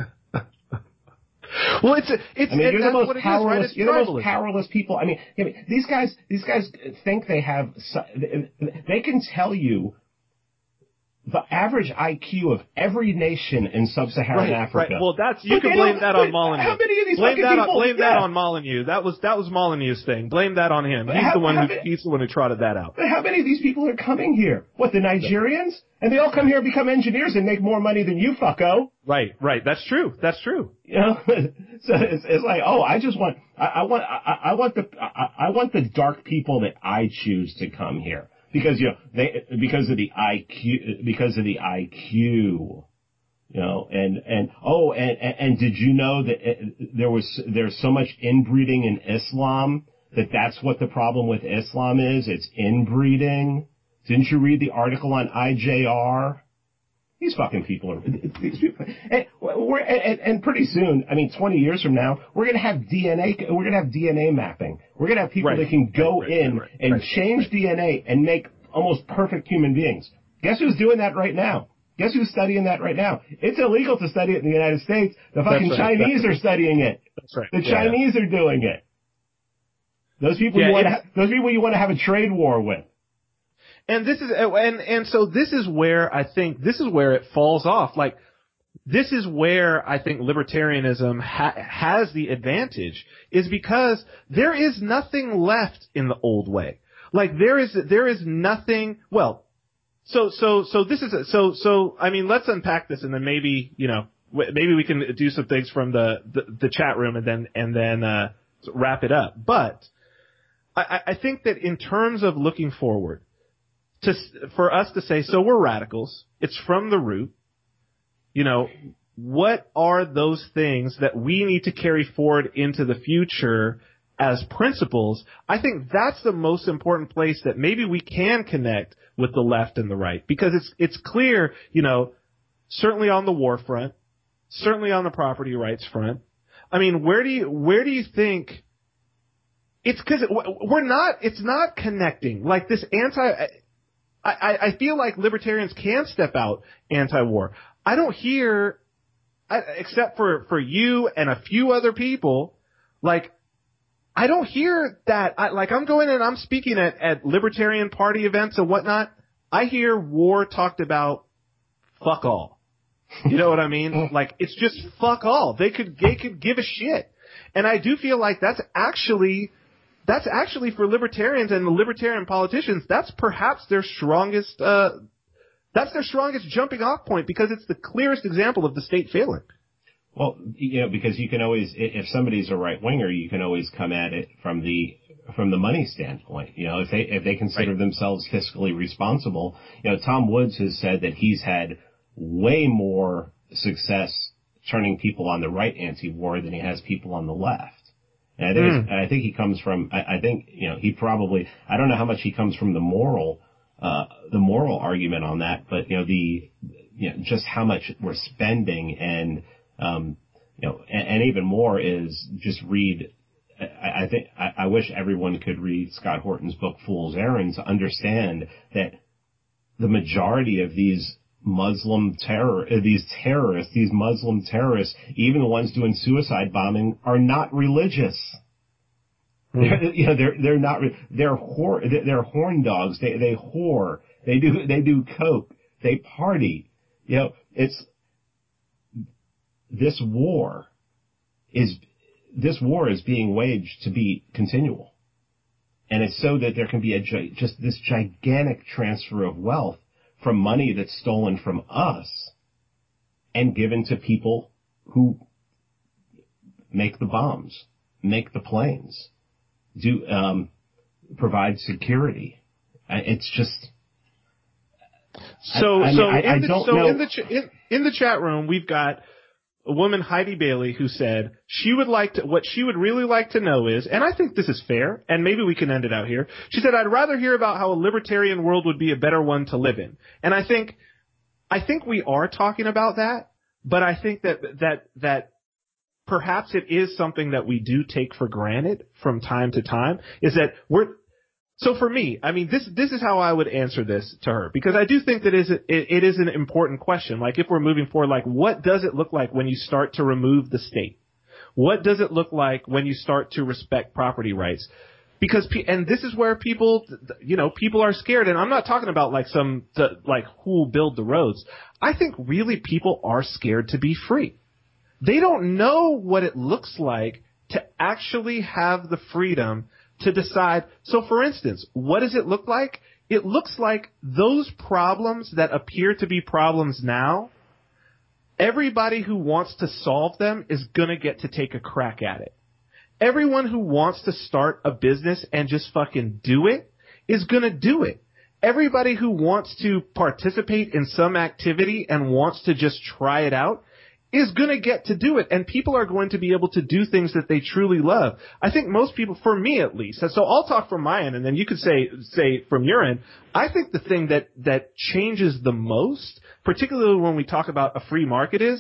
Well, it's. I mean, you're the most powerless. You're the most powerless people. I mean, these guys think they have. They can tell you the average IQ of every nation in sub-Saharan Africa. Right. Well, you can blame that on Molyneux. How many of these blame that on Molyneux. That was Molyneux's thing. Blame that on him. He's the one who trotted that out. But how many of these people are coming here? What, the Nigerians? And they all come here and become engineers and make more money than you, fucko. Right. That's true. So it's like, oh, I want the dark people that I choose to come here. Because, because of the IQ, and did you know that there's so much inbreeding in Islam that's what the problem with Islam is? It's inbreeding. Didn't you read the article on IJR? These people are, and pretty soon, 20 years from now, we're going to have DNA mapping. We're going to have people that can go in and change DNA and make almost perfect human beings. Guess who's doing that right now? Guess who's studying that right now? It's illegal to study it in the United States. The fucking Chinese are studying it. That's right. The Chinese are doing it. Those people you want to have a trade war with. And so this is where it falls off. Like, this is where I think libertarianism has the advantage, is because there is nothing left in the old way. Like, there is nothing. Well, so let's unpack this, and then maybe we can do some things from the chat room and then wrap it up. But I think that in terms of looking forward, for us to say, so we're radicals, it's from the root, what are those things that we need to carry forward into the future as principles? I think that's the most important place that maybe we can connect with the left and the right, because it's clear, certainly on the war front, certainly on the property rights front. I mean, where do you think it's, because it's not connecting like this I feel like libertarians can step out anti-war. I don't hear, except for you and a few other people, like, I don't hear that. I'm going and I'm speaking at Libertarian Party events and whatnot. I hear war talked about fuck all. You know what I mean? Like, it's just fuck all. They could give a shit. And I do feel like that's actually for libertarians and the libertarian politicians, that's perhaps their strongest jumping off point, because it's the clearest example of the state failing. Well, because you can always, if somebody's a right winger, you can always come at it from the money standpoint. If they consider themselves fiscally responsible, Tom Woods has said that he's had way more success turning people on the right anti-war than he has people on the left. And I think he comes from, I think, he probably, I don't know how much he comes from the moral argument on that, but, just how much we're spending and, and even more is just read, I wish everyone could read Scott Horton's book, Fool's Errand, to understand that the majority of these Muslim terrorists, even the ones doing suicide bombing, are not religious. They're not, they're horn dogs. They whore. They do coke. They party. This war is being waged to be continual. And it's so that there can be just this gigantic transfer of wealth from money that's stolen from us and given to people who make the bombs, make the planes, provide security. It's just. In the chat room, we've got a woman, Heidi Bailey, who said what she would really like to know is, and I think this is fair, and maybe we can end it out here. She said, I'd rather hear about how a libertarian world would be a better one to live in. And I think we are talking about that, but I think that perhaps it is something that we do take for granted from time to time, is that so for me, I mean, this is how I would answer this to her, because I do think that it is an important question. Like, if we're moving forward, like, what does it look like when you start to remove the state? What does it look like when you start to respect property rights? Because, and this is where people are scared. And I'm not talking about who will build the roads. I think really people are scared to be free. They don't know what it looks like to actually have the freedom to decide. So, for instance, what does it look like? It looks like those problems that appear to be problems now, everybody who wants to solve them is going to get to take a crack at it. Everyone who wants to start a business and just fucking do it is going to do it. Everybody who wants to participate in some activity and wants to just try it out is going to get to do it, and people are going to be able to do things that they truly love. I think most people, for me at least, and so I'll talk from my end, and then you could say from your end, I think the thing that changes the most, particularly when we talk about a free market, is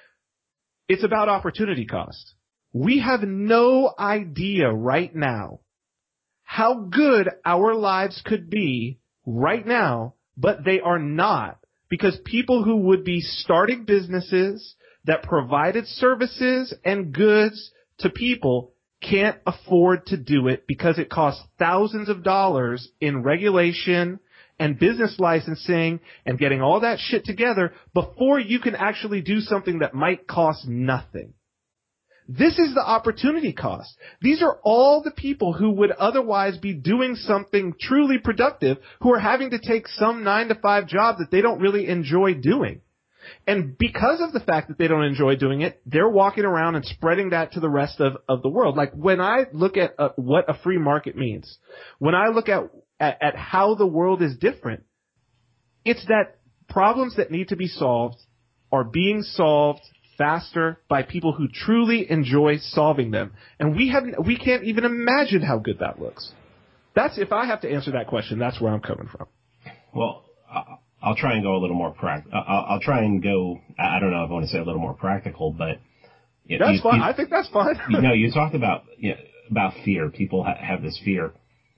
it's about opportunity cost. We have no idea right now how good our lives could be right now, but they are not, because people who would be starting businesses that provided services and goods to people can't afford to do it because it costs thousands of dollars in regulation and business licensing and getting all that shit together before you can actually do something that might cost nothing. This is the opportunity cost. These are all the people who would otherwise be doing something truly productive, who are having to take some 9-to-5 job that they don't really enjoy doing. And because of the fact that they don't enjoy doing it, they're walking around and spreading that to the rest of the world. Like, when I look at what a free market means, when I look at how the world is different, it's that problems that need to be solved are being solved faster by people who truly enjoy solving them. And we can't even imagine how good that looks. That's, if I have to answer that question, that's where I'm coming from. Well, I'll try and go a little more I'll try and go, I don't know if I want to say a little more practical, but. That's fine. I think that's fine. You talked about fear. People have this fear.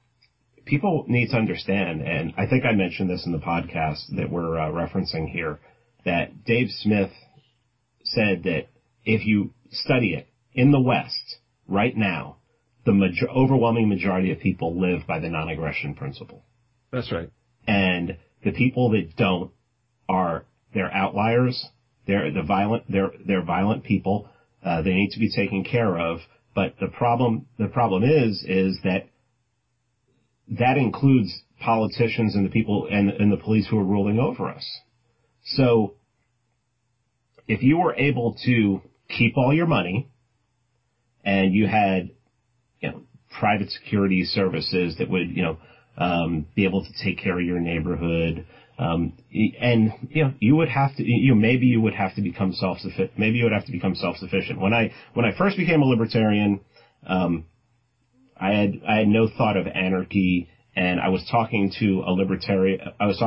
People need to understand, and I think I mentioned this in the podcast that we're referencing here, that Dave Smith said that if you study it in the West right now, the overwhelming majority of people live by the non-aggression principle. That's right. And the people that don't they're outliers. They're violent people. They need to be taken care of. But the problem is that includes politicians and the people and the police who are ruling over us. So if you were able to keep all your money and you had, private security services that would, be able to take care of your neighborhood, and you would have to, maybe you would have to become self-sufficient. Maybe you would have to become self-sufficient. When I first became a libertarian, I had no thought of anarchy, and I was talking to a libertarian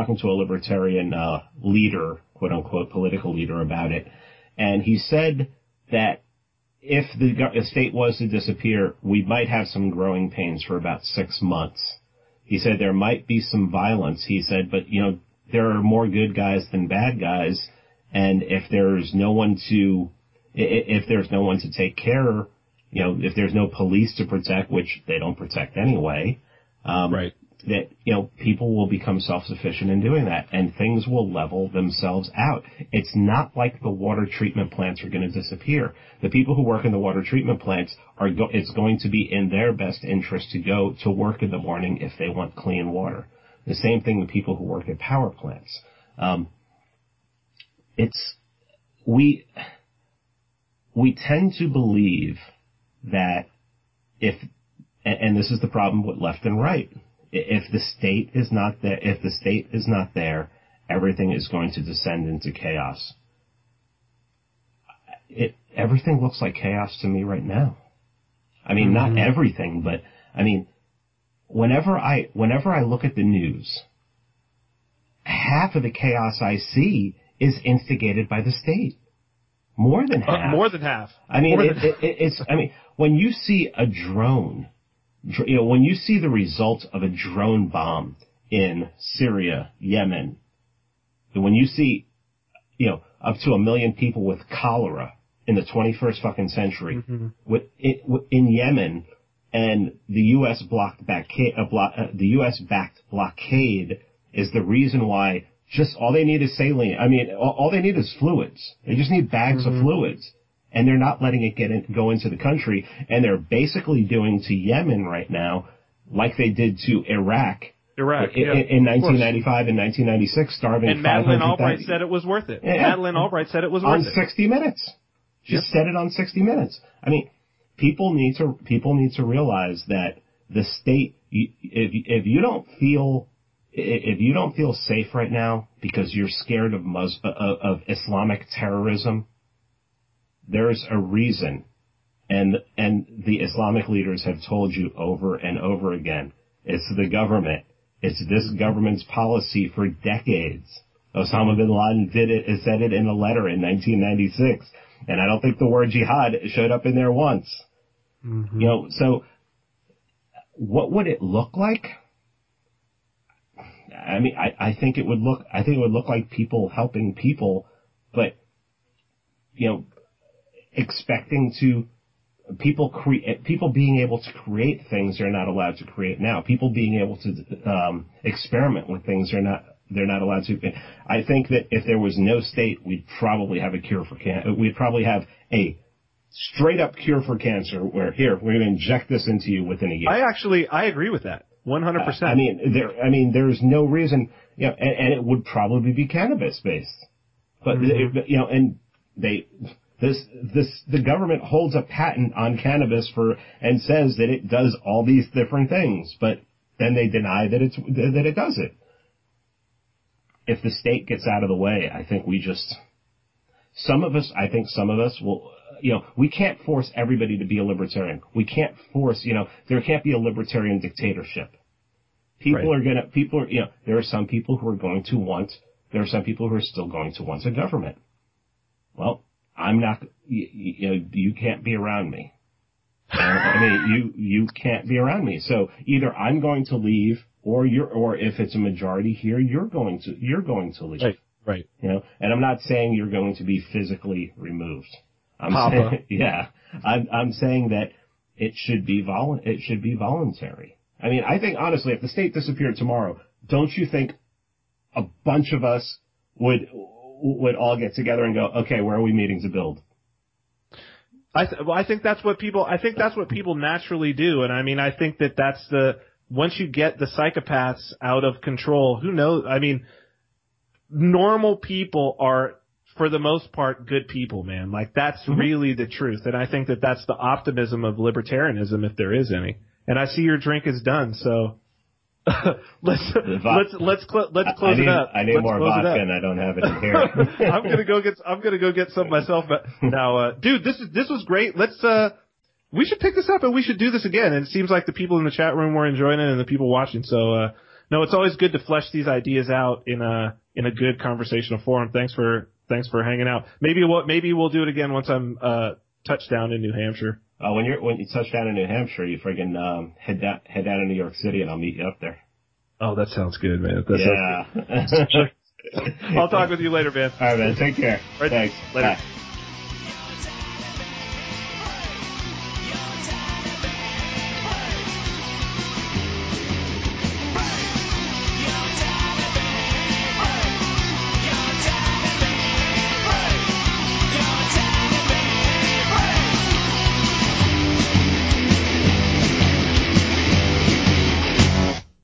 leader, quote unquote, political leader about it, and he said that if the state was to disappear, we might have some growing pains for about 6 months. He said there might be some violence. He said, but there are more good guys than bad guys, and if there's no one to take care, if there's no police to protect, which they don't protect anyway, right. That, people will become self-sufficient in doing that, and things will level themselves out. It's not like the water treatment plants are going to disappear. The people who work in the water treatment plants it's going to be in their best interest to go to work in the morning if they want clean water. The same thing with people who work at power plants. We tend to believe that and this is the problem with left and right, if the state is not there, everything is going to descend into chaos. Everything looks like chaos to me right now. I mean, not everything, but I mean, whenever I look at the news, half of the chaos I see is instigated by the state. More than half. More than half. I mean, when you see a drone, when you see the result of a drone bomb in Syria, Yemen, when you see, up to 1 million people with cholera in the 21st fucking century, in Yemen, and the U.S. the U.S. backed blockade is the reason why. Just all they need is saline. I mean, all they need is fluids. They just need bags of fluids. And they're not letting it go into the country. And they're basically doing to Yemen right now, like they did to Iraq in 1995 and 1996, starving 500,000. And Madeleine Albright said it was worth it. Yeah. Madeleine Albright said it was worth it. On 60 Minutes. She said it on 60 Minutes. I mean, people need to realize that the state, if you don't feel safe right now because you're scared of Islamic terrorism, there's a reason. And the Islamic leaders have told you over and over again, it's the government. It's this government's policy for decades. Osama bin Laden said it in a letter in 1996. And I don't think the word jihad showed up in there once. So what would it look like? I mean, I think it would look like people helping people, but, expecting people being able to create things they're not allowed to create now. People being able to, experiment with things they're not allowed to. I think that if there was no state, we'd probably have a cure for cancer. We'd probably have a straight up cure for cancer where we're going to inject this into you within a year. I agree with that. 100%. There's no reason, and it would probably be cannabis based, but and the government holds a patent on cannabis and says that it does all these different things, but then they deny that it does it. If the state gets out of the way, I think some of us will, we can't force everybody to be a libertarian. We can't force, there can't be a libertarian dictatorship. There are some people who are still going to want a government. Well, I'm not, you can't be around me. You can't be around me. So either I'm going to leave or if it's a majority here, you're going to leave. Right. And I'm not saying you're going to be physically removed. I'm saying that it should be voluntary. I mean, I think honestly, if the state disappeared tomorrow, don't you think a bunch of us would all get together and go, okay, where are we meeting to build? I think that's what people naturally do. And I mean, I think that's once you get the psychopaths out of control, who knows? I mean, normal people are, for the most part, good people, man. Like, that's really the truth. And I think that's the optimism of libertarianism, if there is any. And I see your drink is done, so let's close it up. I need more vodka, and I don't have it in here. I'm gonna go get some myself. But now, dude, this was great. Let's we should pick this up and we should do this again. And it seems like the people in the chat room were enjoying it and the people watching. So, no, it's always good to flesh these ideas out in a good conversational forum. Thanks for hanging out. Maybe we'll do it again once I'm, touchdown in New Hampshire. When you touch down in New Hampshire, you friggin', head down to New York City and I'll meet you up there. Oh, that sounds good, man. Yeah. I'll talk with you later, man. All right, man. Take care. Right. Thanks. Later. Bye.